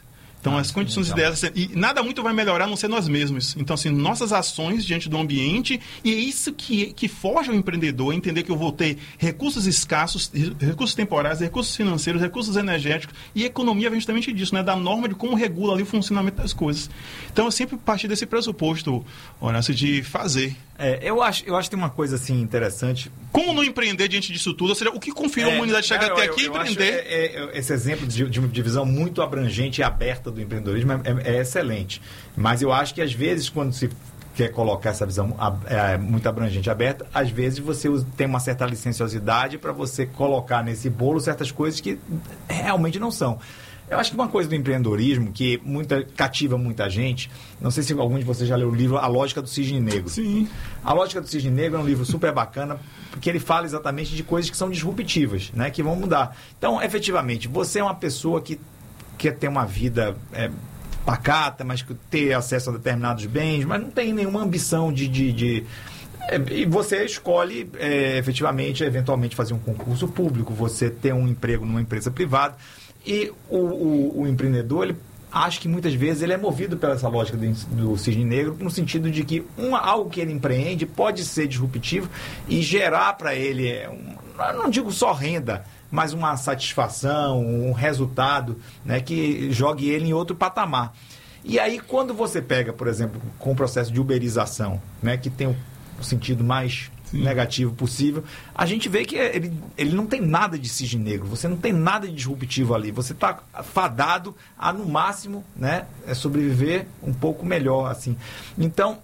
Então, as condições ideais... E nada muito vai melhorar a não ser nós mesmos. Então, assim, nossas ações diante do ambiente, e é isso que forja o empreendedor, entender que eu vou ter recursos escassos, recursos temporários, recursos financeiros, recursos energéticos, e economia vem justamente disso, né? Da norma de como regula ali o funcionamento das coisas. Então, eu sempre parti desse pressuposto, Horácio, de fazer. Eu acho que tem uma coisa, assim, interessante. Como não empreender diante disso tudo? Ou seja, o que conferiu a humanidade chegar até aqui e empreender? Esse exemplo de uma visão muito abrangente e aberta do empreendedorismo é excelente. Mas eu acho que, às vezes, quando se quer colocar essa visão muito abrangente e aberta, às vezes você tem uma certa licenciosidade para você colocar nesse bolo certas coisas que realmente não são. Eu acho que uma coisa do empreendedorismo que cativa muita gente, não sei se algum de vocês já leu o livro A Lógica do Cisne Negro. Sim. A Lógica do Cisne Negro é um livro super bacana, porque ele fala exatamente de coisas que são disruptivas, né, que vão mudar. Então, efetivamente, você é uma pessoa que quer ter uma vida pacata, mas que ter acesso a determinados bens, mas não tem nenhuma ambição e você escolhe, efetivamente, eventualmente fazer um concurso público, você ter um emprego numa empresa privada. E o empreendedor, ele acho que muitas vezes ele é movido pela essa lógica do cisne negro, no sentido de que algo que ele empreende pode ser disruptivo e gerar para ele, não digo só renda, mas uma satisfação, um resultado, né, que jogue ele em outro patamar. E aí, quando você pega, por exemplo, com o processo de uberização, né, que tem o sentido mais negativo possível, a gente vê que ele não tem nada de cisne negro, você não tem nada de disruptivo ali, você está fadado a, no máximo, né, sobreviver um pouco melhor, assim. Então,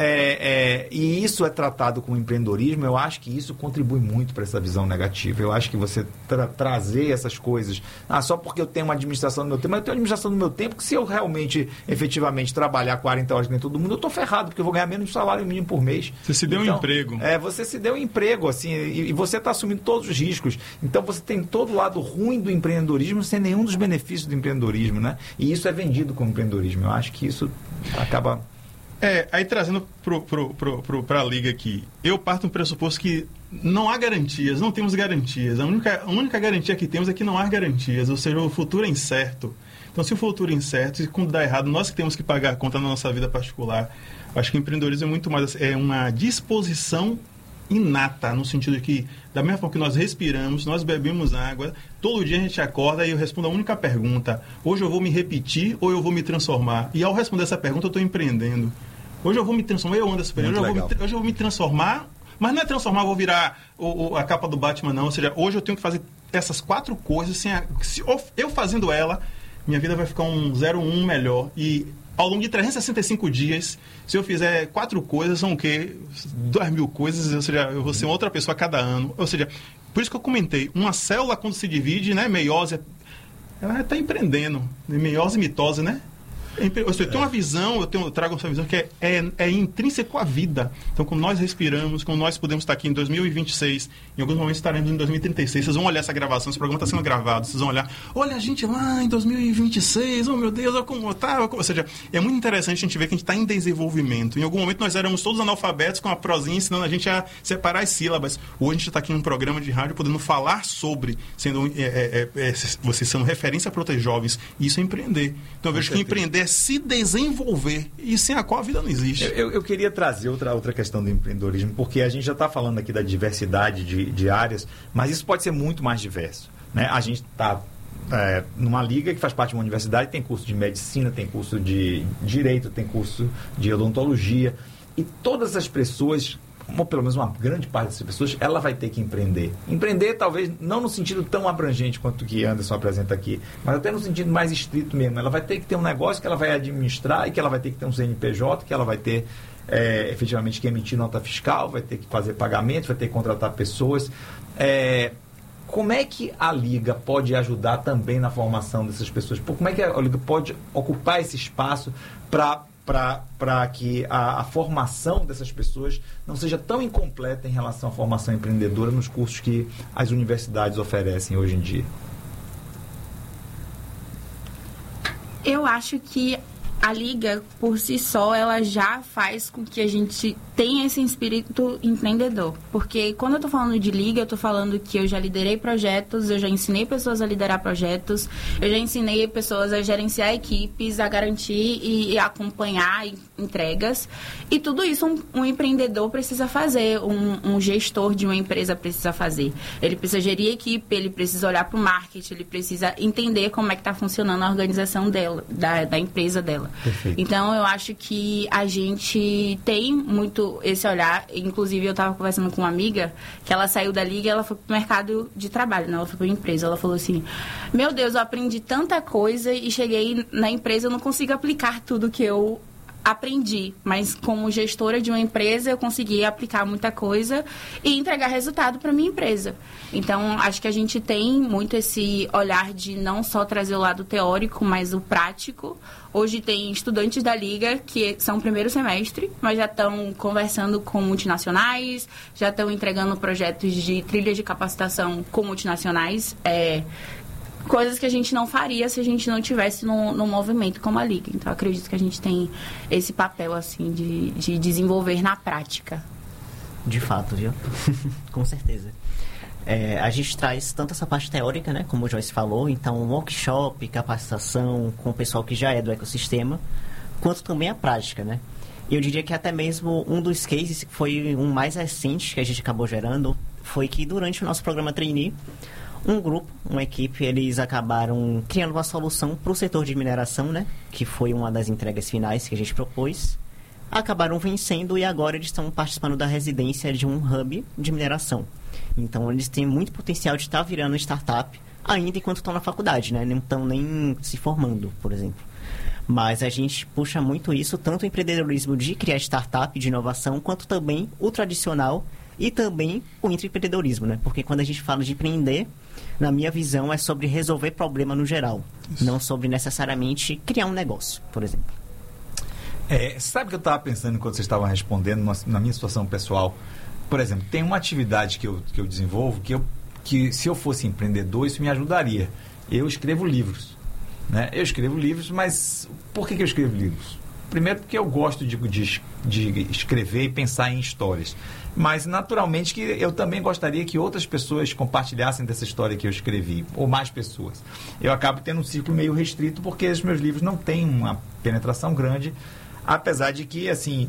e isso é tratado como empreendedorismo, eu acho que isso contribui muito para essa visão negativa. Eu acho que você trazer essas coisas, só porque eu tenho uma administração do meu tempo, mas eu tenho uma administração do meu tempo que se eu realmente, efetivamente, trabalhar 40 horas dentro do mundo, eu estou ferrado, porque eu vou ganhar menos de salário mínimo por mês. Você se deu um emprego. Você se deu um emprego, assim, e você está assumindo todos os riscos. Então, você tem todo o lado ruim do empreendedorismo sem nenhum dos benefícios do empreendedorismo, né? E isso é vendido como empreendedorismo. Eu acho que isso acaba... Aí trazendo para a Liga aqui, eu parto do pressuposto que não há garantias, não temos garantias. A única garantia que temos é que não há garantias, ou seja, o futuro é incerto. Então, se o futuro é incerto, e quando dá errado, nós que temos que pagar a conta na nossa vida particular. Acho que o empreendedorismo é muito mais uma disposição inata, no sentido de que, da mesma forma que nós respiramos, nós bebemos água, todo dia a gente acorda e eu respondo a única pergunta: hoje eu vou me repetir ou eu vou me transformar? E ao responder essa pergunta, eu estou empreendendo. Hoje eu vou me transformar, hoje eu vou me transformar, mas não é transformar, eu vou virar a capa do Batman, não. Ou seja, hoje eu tenho que fazer essas 4 coisas, se eu fazendo ela, minha vida vai ficar um 0,1 melhor. E ao longo de 365 dias, se eu fizer 4 coisas, são o quê? 2.000 coisas, ou seja, eu vou ser outra pessoa a cada ano. Ou seja, por isso que eu comentei, uma célula quando se divide, né, meiose, ela está empreendendo, meiose e mitose, né? Eu tenho uma visão, eu trago essa visão que é intrínseco à vida. Então, quando nós respiramos, quando nós podemos estar aqui em 2026, em alguns momentos estaremos em 2036, vocês vão olhar essa gravação, esse programa está sendo gravado, vocês vão olhar, olha a gente lá em 2026, oh meu Deus, como tá. Ou seja, é muito interessante a gente ver que a gente está em desenvolvimento. Em algum momento nós éramos todos analfabetos com a prosinha ensinando a gente a separar as sílabas. Hoje a gente está aqui em um programa de rádio podendo falar sobre, vocês sendo referência para outros jovens, e isso é empreender. Então eu vejo que empreender é se desenvolver, e sem a qual a vida não existe. Eu queria trazer outra questão do empreendedorismo, porque a gente já está falando aqui da diversidade de áreas, mas isso pode ser muito mais diverso, né? A gente está numa liga que faz parte de uma universidade, tem curso de medicina, tem curso de direito, tem curso de odontologia, e todas as pessoas, ou pelo menos uma grande parte dessas pessoas, ela vai ter que empreender. Empreender, talvez, não no sentido tão abrangente quanto o que Anderson apresenta aqui, mas até no sentido mais estrito mesmo. Ela vai ter que ter um negócio que ela vai administrar e que ela vai ter que ter um CNPJ, que ela vai ter, efetivamente, que emitir nota fiscal, vai ter que fazer pagamentos, vai ter que contratar pessoas. Como é que a Liga pode ajudar também na formação dessas pessoas? Como é que a Liga pode ocupar esse espaço para que a formação dessas pessoas não seja tão incompleta em relação à formação empreendedora nos cursos que as universidades oferecem hoje em dia? Eu acho que a Liga, por si só, ela já faz com que a gente tenha esse espírito empreendedor. Porque quando eu tô falando de Liga, eu tô falando que eu já liderei projetos, eu já ensinei pessoas a liderar projetos, eu já ensinei pessoas a gerenciar equipes, a garantir e acompanhar entregas. E tudo isso um empreendedor precisa fazer, um gestor de uma empresa precisa fazer. Ele precisa gerir a equipe, ele precisa olhar para o marketing, ele precisa entender como é que está funcionando a organização dela, da empresa dela. Perfeito. Então, eu acho que a gente tem muito esse olhar. Inclusive, eu estava conversando com uma amiga que ela saiu da Liga e ela foi para o mercado de trabalho, né? Ela foi para uma empresa. Ela falou assim, meu Deus, eu aprendi tanta coisa e cheguei na empresa, eu não consigo aplicar tudo que eu aprendi, mas como gestora de uma empresa eu consegui aplicar muita coisa e entregar resultado para minha empresa. Então, acho que a gente tem muito esse olhar de não só trazer o lado teórico, mas o prático. Hoje tem estudantes da Liga que são primeiro semestre, mas já estão conversando com multinacionais, já estão entregando projetos de trilhas de capacitação com multinacionais, coisas que a gente não faria se a gente não tivesse num movimento como a Liga. Então, acredito que a gente tem esse papel, assim, de desenvolver na prática. De fato, viu? Com certeza. A gente traz tanto essa parte teórica, né, como o Joyce falou, então workshop, capacitação com o pessoal que já é do ecossistema, quanto também a prática, né? E eu diria que até mesmo um dos cases que foi um mais recente que a gente acabou gerando foi que durante o nosso programa Trainee, um grupo, uma equipe, eles acabaram criando uma solução para o setor de mineração, né? Que foi uma das entregas finais que a gente propôs. Acabaram vencendo e agora eles estão participando da residência de um hub de mineração. Então, eles têm muito potencial de estar virando startup, ainda enquanto estão na faculdade, né? Não estão nem se formando, por exemplo. Mas a gente puxa muito isso, tanto o empreendedorismo de criar startup, de inovação, quanto também o tradicional e também o empreendedorismo, né? Porque quando a gente fala de empreender, na minha visão, é sobre resolver problema no geral. Isso. Não sobre necessariamente criar um negócio, por exemplo. Sabe o que eu estava pensando enquanto vocês estavam respondendo na minha situação pessoal? Por exemplo, tem uma atividade que eu desenvolvo que se eu fosse empreendedor, isso me ajudaria. Eu escrevo livros. Né? Eu escrevo livros, mas por que eu escrevo livros? Primeiro porque eu gosto de escrever e pensar em histórias. Mas, naturalmente, que eu também gostaria que outras pessoas compartilhassem dessa história que eu escrevi, ou mais pessoas. Eu acabo tendo um círculo meio restrito, porque os meus livros não têm uma penetração grande, apesar de que, assim,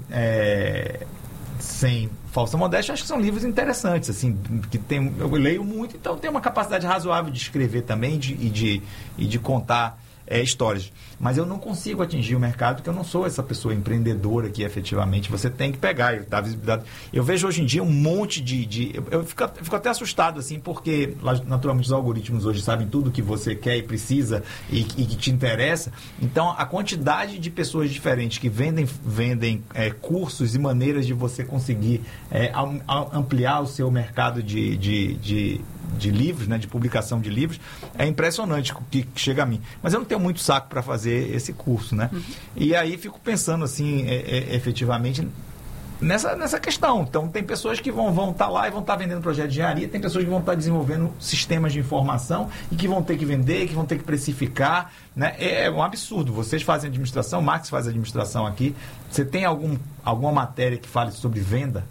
sem falsa modéstia, acho que são livros interessantes, assim, eu leio muito, então tenho uma capacidade razoável de escrever também e de contar histórias. Mas eu não consigo atingir o mercado porque eu não sou essa pessoa empreendedora que efetivamente você tem que pegar e dar visibilidade. Eu vejo hoje em dia um monte eu fico até assustado, assim, porque naturalmente os algoritmos hoje sabem tudo que você quer e precisa e que te interessa. Então, a quantidade de pessoas diferentes que vendem cursos e maneiras de você conseguir ampliar o seu mercado de livros, né, de publicação de livros, é impressionante o que chega a mim. Mas eu não tenho muito saco para fazer esse curso, né? Uhum. E aí fico pensando, assim, efetivamente, nessa questão. Então, tem pessoas que vão estar lá e vão estar vendendo projetos de engenharia, tem pessoas que vão estar desenvolvendo sistemas de informação e que vão ter que vender, que vão ter que precificar, né? É um absurdo. Vocês fazem administração, Max faz administração aqui. Você tem alguma matéria que fale sobre venda?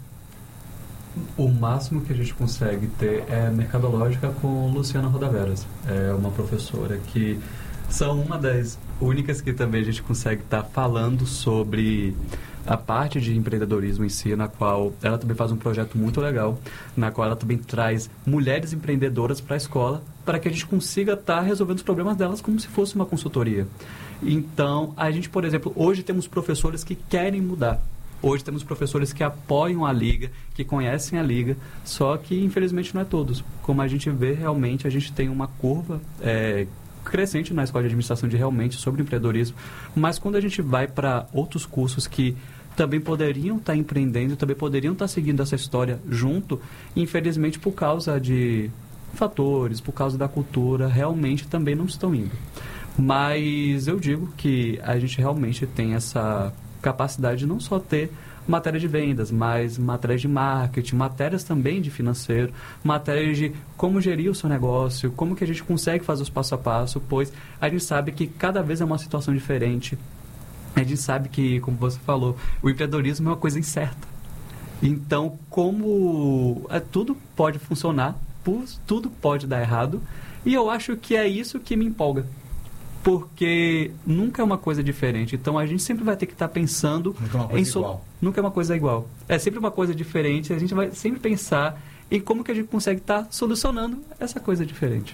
O máximo que a gente consegue ter é mercadológica com Luciana Rodaveras. É uma professora que são uma das únicas que também a gente consegue estar falando sobre a parte de empreendedorismo em si, na qual ela também faz um projeto muito legal, na qual ela também traz mulheres empreendedoras para a escola, para que a gente consiga estar resolvendo os problemas delas como se fosse uma consultoria. Então, a gente, por exemplo, hoje temos professores que querem mudar. Hoje temos professores que apoiam a Liga, que conhecem a Liga, só que infelizmente não é todos. Como a gente vê, realmente a gente tem uma curva crescente na escola de administração realmente sobre empreendedorismo, mas quando a gente vai para outros cursos que também poderiam estar empreendendo, também poderiam estar seguindo essa história junto, infelizmente por causa de fatores, por causa da cultura, realmente também não estão indo. Mas eu digo que a gente realmente tem essa capacidade de não só ter matéria de vendas, mas matérias de marketing, matérias também de financeiro, matérias de como gerir o seu negócio, como que a gente consegue fazer os passo a passo, pois a gente sabe que cada vez é uma situação diferente. a gente sabe que, como você falou, o empreendedorismo é uma coisa incerta. Então, como tudo pode funcionar, tudo pode dar errado, e eu acho que é isso que me empolga. Porque nunca é uma coisa diferente. Então, a gente sempre vai ter que estar pensando... Nunca é uma coisa igual. Nunca é uma coisa igual. É sempre uma coisa diferente. A gente vai sempre pensar em como que a gente consegue estar solucionando essa coisa diferente.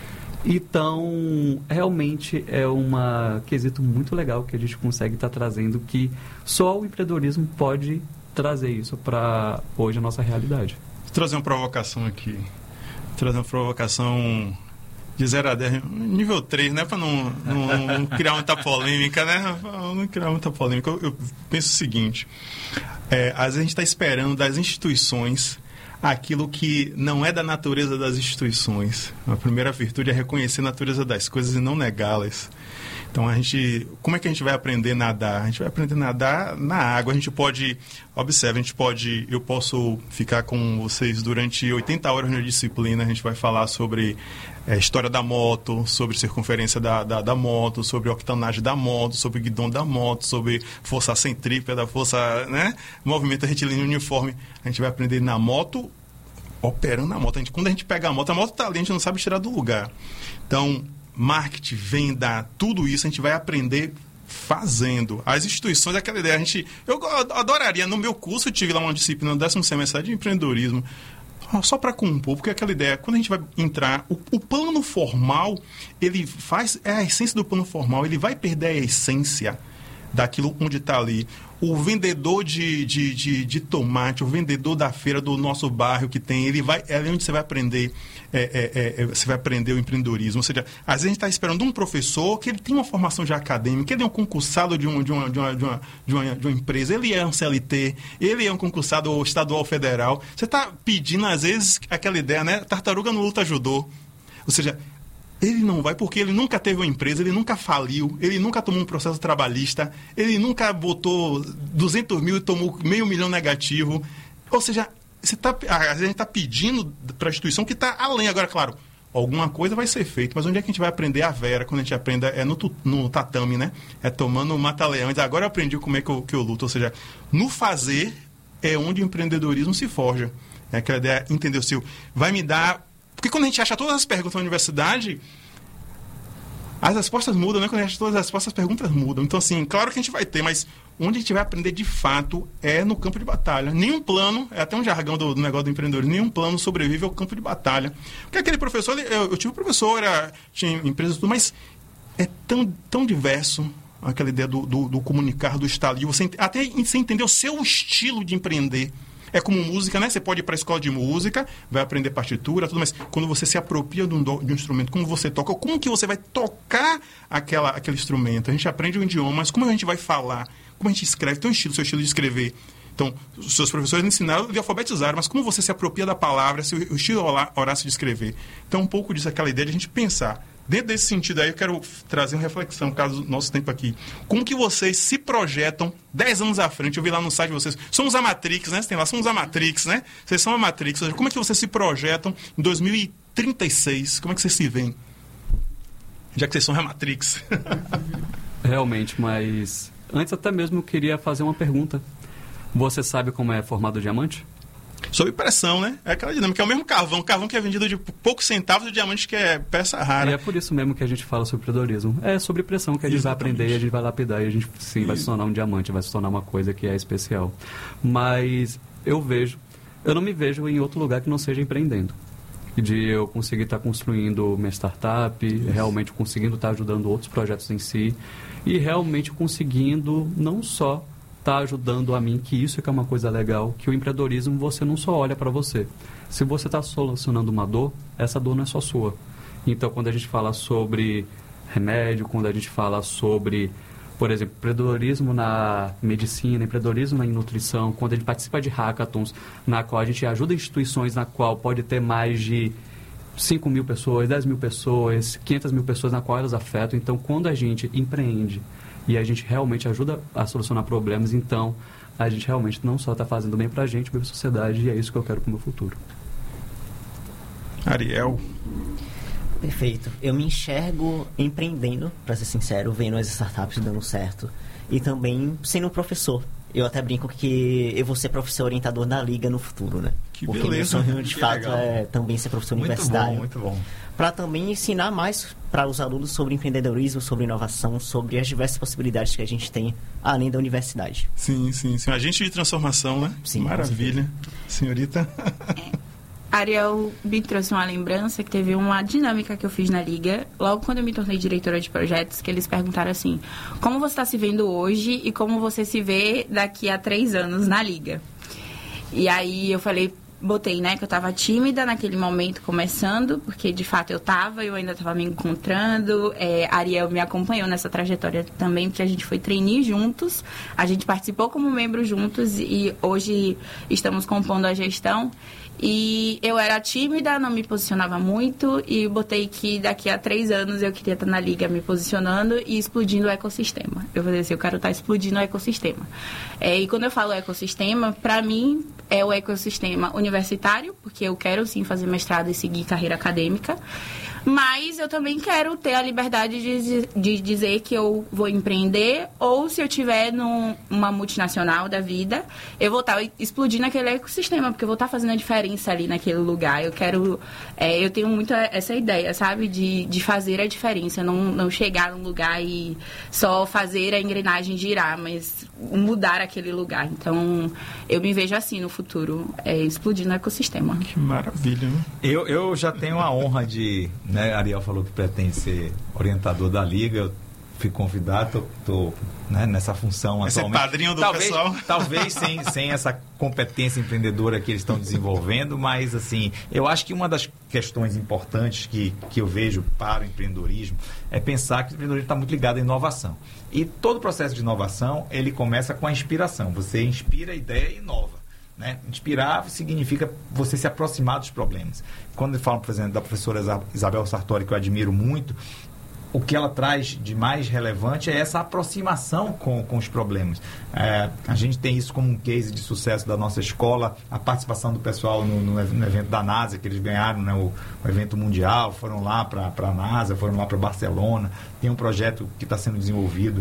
Então, realmente é um quesito muito legal que a gente consegue estar trazendo, que só o empreendedorismo pode trazer isso para hoje a nossa realidade. Vou trazer uma provocação aqui. Trazer uma provocação de 0 a 10, nível 3, né? Para não criar muita polêmica, né? Não criar muita polêmica. Eu penso o seguinte, às vezes a gente está esperando das instituições aquilo que não é da natureza das instituições. A primeira virtude é reconhecer a natureza das coisas e não negá-las. Então, como é que a gente vai aprender a nadar? A gente vai aprender a nadar na água. A gente pode, observe, eu posso ficar com vocês durante 80 horas na disciplina. A gente vai falar sobre história da moto, sobre circunferência da moto, sobre octanagem da moto, sobre guidão da moto, sobre força centrípeta, força, né? Movimento retilíneo uniforme. A gente vai aprender na moto, operando na moto. Quando a gente pega a moto está ali, a gente não sabe tirar do lugar. Então, marketing, venda, tudo isso a gente vai aprender fazendo. As instituições, aquela ideia, eu adoraria, no meu curso eu tive lá uma disciplina no 10º semestre de empreendedorismo, só para compor, porque aquela ideia, quando a gente vai entrar, o plano formal, ele faz, a essência do plano formal, ele vai perder a essência daquilo onde está ali. O vendedor de tomate, o vendedor da feira do nosso bairro que tem, é ali onde você vai aprender, você vai aprender o empreendedorismo. Ou seja, às vezes a gente está esperando um professor que ele tem uma formação já acadêmica, ele é um concursado de uma empresa, ele é um CLT, ele é um concursado estadual federal. Você está pedindo, às vezes, aquela ideia, né? Tartaruga não luta judô. Ou seja, ele não vai porque ele nunca teve uma empresa, ele nunca faliu, ele nunca tomou um processo trabalhista, ele nunca botou 200 mil e tomou $500 mil negativo. Ou seja, a gente está pedindo para a instituição que está além. Agora, claro, alguma coisa vai ser feita, mas onde é que a gente vai aprender a vera? Quando a gente aprende no tatame, né? É tomando mata-leão. Agora eu aprendi como é que eu luto. Ou seja, no fazer é onde o empreendedorismo se forja. É aquela ideia, entendeu, Sil? Vai me dar... Porque quando a gente acha todas as perguntas na universidade, as respostas mudam, né? Quando a gente acha todas as respostas, as perguntas mudam. Então, assim, claro que a gente vai ter, mas onde a gente vai aprender de fato é no campo de batalha. Nenhum plano, é até um jargão do negócio do empreendedorismo, nenhum plano sobrevive ao campo de batalha. Porque aquele professor, eu tive um professor, tinha empresas e tudo, mas é tão diverso aquela ideia do comunicar, do estadio, até você entender o seu estilo de empreender. É como música, né? Você pode ir para a escola de música, vai aprender partitura, tudo, mas quando você se apropria de um instrumento, como você toca, como que você vai tocar aquele instrumento? A gente aprende o idioma, mas como a gente vai falar? Como a gente escreve? Tem um estilo, seu estilo de escrever. Então, os seus professores ensinaram e alfabetizaram, mas como você se apropria da palavra, o estilo Horácio de escrever? Então, um pouco disso, aquela ideia de a gente pensar. Dentro desse sentido aí, eu quero trazer uma reflexão, por causa do nosso tempo aqui. Como que vocês se projetam 10 anos à frente? Eu vi lá no site de vocês. Somos a Matrix, né? Você tem lá, somos a Matrix, né? Vocês são a Matrix. Ou seja, como é que vocês se projetam em 2036? Como é que vocês se veem? Já que vocês são a Matrix. Realmente, mas antes até mesmo eu queria fazer uma pergunta. Você sabe como é formado o diamante? Sob pressão, né? É aquela dinâmica, é o mesmo carvão que é vendido de poucos centavos, e o diamante que é peça rara. E é por isso mesmo que a gente fala sobre empreendedorismo. É sobre pressão que a gente vai aprender, e a gente vai lapidar, e a gente sim vai se tornar um diamante, vai se tornar uma coisa que é especial. Mas eu não me vejo em outro lugar que não seja empreendendo. De eu conseguir estar construindo minha startup, realmente conseguindo estar ajudando outros projetos em si, e realmente conseguindo não só está ajudando a mim, que isso é que é uma coisa legal, que o empreendedorismo você não só olha para você. Se você está solucionando uma dor, essa dor não é só sua. Então, quando a gente fala sobre remédio, quando a gente fala sobre, por exemplo, empreendedorismo na medicina, empreendedorismo na nutrição, quando a gente participa de hackathons, na qual a gente ajuda instituições, na qual pode ter mais de 5 mil pessoas, 10 mil pessoas, 500 mil pessoas, na qual elas afetam. Então, quando a gente empreende e a gente realmente ajuda a solucionar problemas, então a gente realmente não só está fazendo bem para a gente, mas para a sociedade, e é isso que eu quero para o meu futuro. Ariel. Perfeito. Eu me enxergo empreendendo, para ser sincero, vendo as startups dando certo. e também sendo um professor. Eu até brinco que eu vou ser professor orientador da Liga no futuro, né? Que porque beleza. meu sonho, de fato, legal. é também ser professor Muito universitário. bom, muito bom. Para também ensinar mais para os alunos sobre empreendedorismo, sobre inovação, sobre as diversas possibilidades que a gente tem além da universidade. Sim. Agente de transformação, né? Sim, maravilha. Senhorita? Ariel me trouxe uma lembrança que teve uma dinâmica que eu fiz na Liga, logo quando eu me tornei diretora de projetos, que eles perguntaram assim, como você está se vendo hoje e como você se vê daqui a 3 anos na Liga? E aí eu falei, botei, né, que eu estava tímida naquele momento, começando, porque de fato eu ainda estava me encontrando. Ariel me acompanhou nessa trajetória também, porque a gente foi trainee juntos, a gente participou como membro juntos e hoje estamos compondo a gestão. E eu era tímida, não me posicionava muito e botei que daqui a 3 anos eu queria estar na Liga me posicionando e explodindo o ecossistema. Eu falei assim, eu quero estar explodindo o ecossistema. E quando eu falo ecossistema, para mim é o ecossistema universitário, porque eu quero sim fazer mestrado e seguir carreira acadêmica. Mas eu também quero ter a liberdade de dizer que eu vou empreender, ou se eu estiver numa multinacional da vida, eu vou estar explodindo aquele ecossistema, porque eu vou estar fazendo a diferença ali naquele lugar. Eu tenho muito essa ideia, sabe, de fazer a diferença, não chegar num lugar e só fazer a engrenagem girar, mas mudar aquele lugar. Então, eu me vejo assim no futuro, explodindo o ecossistema. Que maravilha, né? Eu já tenho a honra de... Né, Ariel falou que pretende ser orientador da Liga, eu fui convidado, estou né, nessa função atualmente. Ser padrinho do pessoal. Talvez sem essa competência empreendedora que eles estão desenvolvendo, mas assim, eu acho que uma das questões importantes que eu vejo para o empreendedorismo é pensar que o empreendedorismo está muito ligado à inovação. E todo o processo de inovação, ele começa com a inspiração. Você inspira a ideia e inova. Né? Inspirar significa você se aproximar dos problemas. Quando eu falo, por exemplo, da professora Isabel Sartori, que eu admiro muito, o que ela traz de mais relevante é essa aproximação com os problemas. A gente tem isso como um case de sucesso da nossa escola, a participação do pessoal no evento da NASA, que eles ganharam, né, o evento mundial, foram lá para a NASA, foram lá para Barcelona. Tem um projeto que está sendo desenvolvido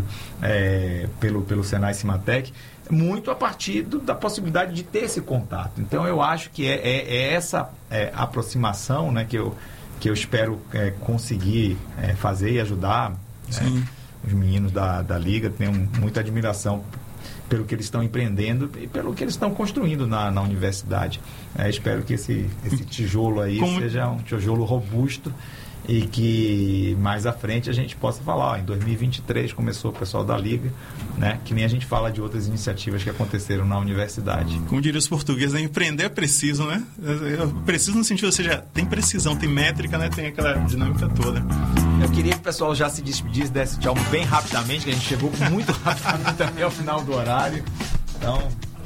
pelo Senai Cimatec, muito a partir da possibilidade de ter esse contato. Então, eu acho que essa aproximação, né, que eu espero conseguir fazer e ajudar os meninos da Liga. Tenho muita admiração pelo que eles estão empreendendo e pelo que eles estão construindo na universidade. Espero que esse tijolo aí seja um tijolo robusto e que mais à frente a gente possa falar, em 2023 começou o pessoal da Liga, né? Que nem a gente fala de outras iniciativas que aconteceram na universidade. Como diria os portugueses, né? Empreender é preciso, né? Preciso no sentido, ou seja, tem precisão, tem métrica, né? Tem aquela dinâmica toda. Eu queria que o pessoal já se despedisse, desse tchau bem rapidamente, que a gente chegou muito rapidamente até ao final do horário. Então...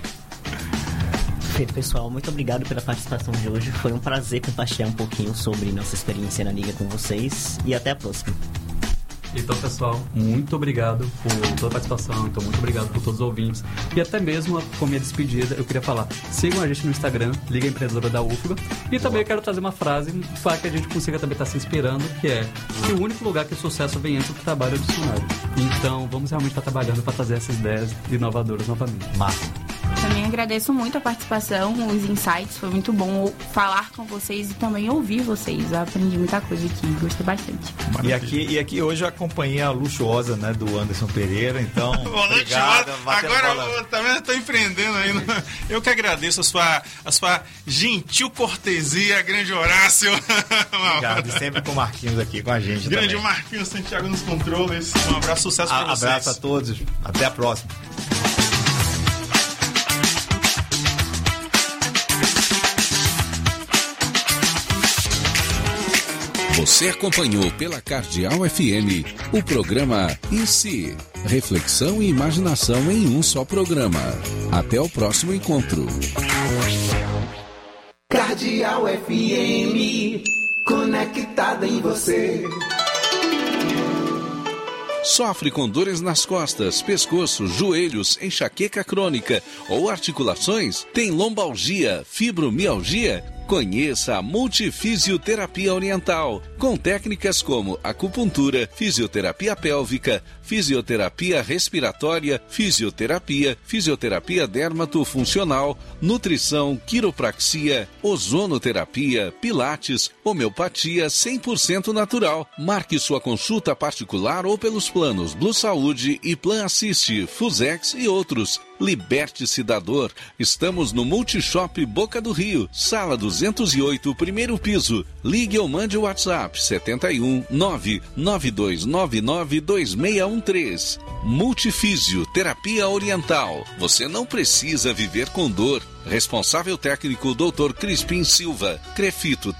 Perfeito, pessoal. Muito obrigado pela participação de hoje. Foi um prazer compartilhar um pouquinho sobre nossa experiência na Liga com vocês. E até a próxima. Então, pessoal, muito obrigado por toda a participação. Então, muito obrigado por todos os ouvintes. E até mesmo com a minha despedida, eu queria falar, sigam a gente no Instagram, Liga Empreendedora da UFBA. E também eu quero trazer uma frase para que a gente consiga também estar se inspirando, que é que o único lugar que o sucesso vem antes do trabalho é o dicionário. Então, vamos realmente estar trabalhando para trazer essas ideias inovadoras novamente. Massa. Também agradeço muito a participação, os insights, foi muito bom falar com vocês e também ouvir vocês. Eu aprendi muita coisa aqui, gostei bastante. E aqui hoje a companhia luxuosa, né, do Anderson Pereira, então obrigado. Agora, tá vendo? Estou empreendendo aí. Eu que agradeço a sua gentil cortesia, grande Horácio. Obrigado, e sempre com o Marquinhos aqui com a gente. Grande também. Marquinhos Santiago nos controles. Um abraço, sucesso para vocês. Abraço a todos, até a próxima. Você acompanhou pela Cardeal FM o programa E Se? Reflexão e imaginação em um só programa. Até o próximo encontro. Cardeal FM, conectada em você. Sofre com dores nas costas, pescoço, joelhos, enxaqueca crônica ou articulações? Tem lombalgia, fibromialgia? Conheça a Multifisioterapia Oriental, com técnicas como acupuntura, fisioterapia pélvica, fisioterapia respiratória, fisioterapia dermatofuncional, nutrição, quiropraxia, ozonoterapia, pilates, homeopatia 100% natural. Marque sua consulta particular ou pelos planos Blue Saúde e Plan Assist, Fusex e outros. Liberte-se da dor. Estamos no Multishop Boca do Rio, sala 208, primeiro piso. Ligue ou mande o WhatsApp 71 992992613. Multifísio Terapia Oriental. Você não precisa viver com dor. Responsável técnico Dr. Crispim Silva. Crefito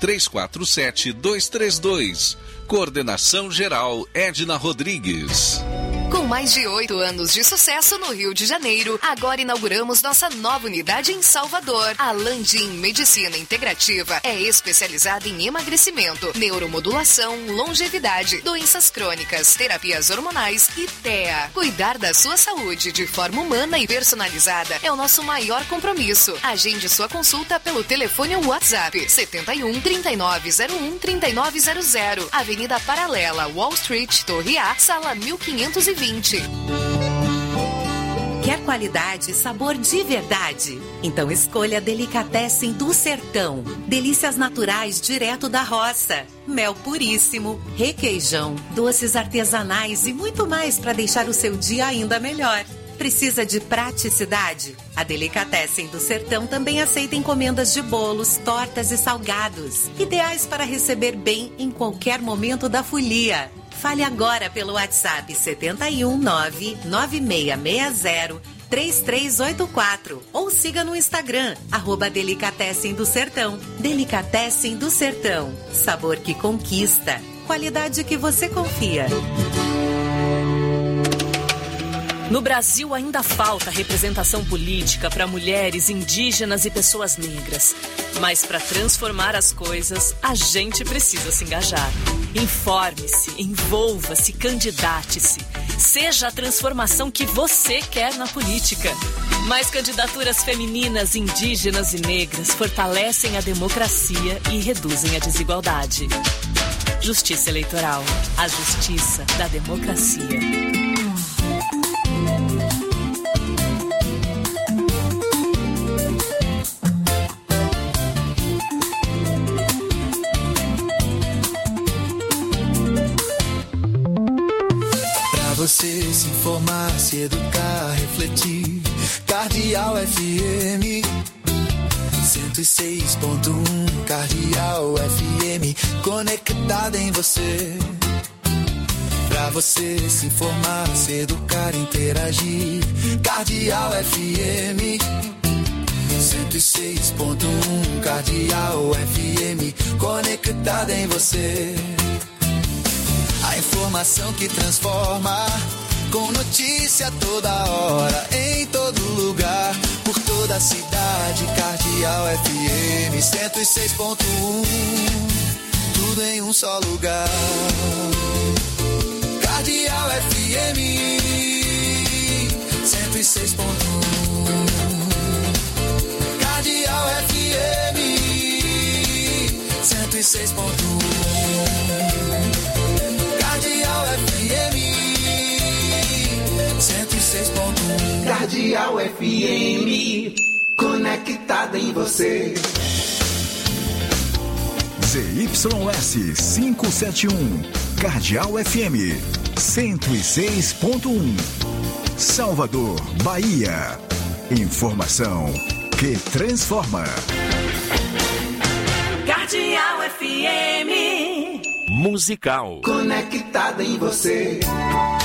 347232. Coordenação geral Edna Rodrigues. Com mais de 8 anos de sucesso no Rio de Janeiro, agora inauguramos nossa nova unidade em Salvador. A Landim Medicina Integrativa é especializada em emagrecimento, neuromodulação, longevidade, doenças crônicas, terapias hormonais e TEA. Cuidar da sua saúde de forma humana e personalizada é o nosso maior compromisso. Agende sua consulta pelo telefone ou WhatsApp 71 3901 3900, Avenida Paralela, Wall Street, Torre A, sala 1520. Quer qualidade e sabor de verdade? Então escolha Delicatessen do Sertão. Delícias naturais direto da roça. Mel puríssimo, requeijão, doces artesanais e muito mais para deixar o seu dia ainda melhor. Precisa de praticidade? A Delicatessen do Sertão também aceita encomendas de bolos, tortas e salgados. Ideais para receber bem em qualquer momento da folia. Fale agora pelo WhatsApp 71996603384 ou siga no Instagram, @Delicatessen do Sertão. Delicatessen do Sertão. Sabor que conquista. Qualidade que você confia. No Brasil ainda falta representação política para mulheres, indígenas e pessoas negras. Mas para transformar as coisas, a gente precisa se engajar. Informe-se, envolva-se, candidate-se. Seja a transformação que você quer na política. Mais candidaturas femininas, indígenas e negras fortalecem a democracia e reduzem a desigualdade. Justiça Eleitoral. A justiça da democracia. Você se informar, se educar, refletir. Cardeal FM 106.1. Cardeal FM conectada em você. Pra você se informar, se educar, interagir. Cardeal FM 106.1. Cardeal FM conectada em você. A informação que transforma, com notícia toda hora, em todo lugar, por toda a cidade. Cardeal FM 106.1, tudo em um só lugar. Cardeal FM 106.1. Cardeal FM 106.1. Cardeal FM 106.1. Cardeal FM, conectada em você. ZYS 571, Cardeal FM 106.1. Salvador, Bahia. Informação que transforma. Cardeal FM. Musical. Conectada em você.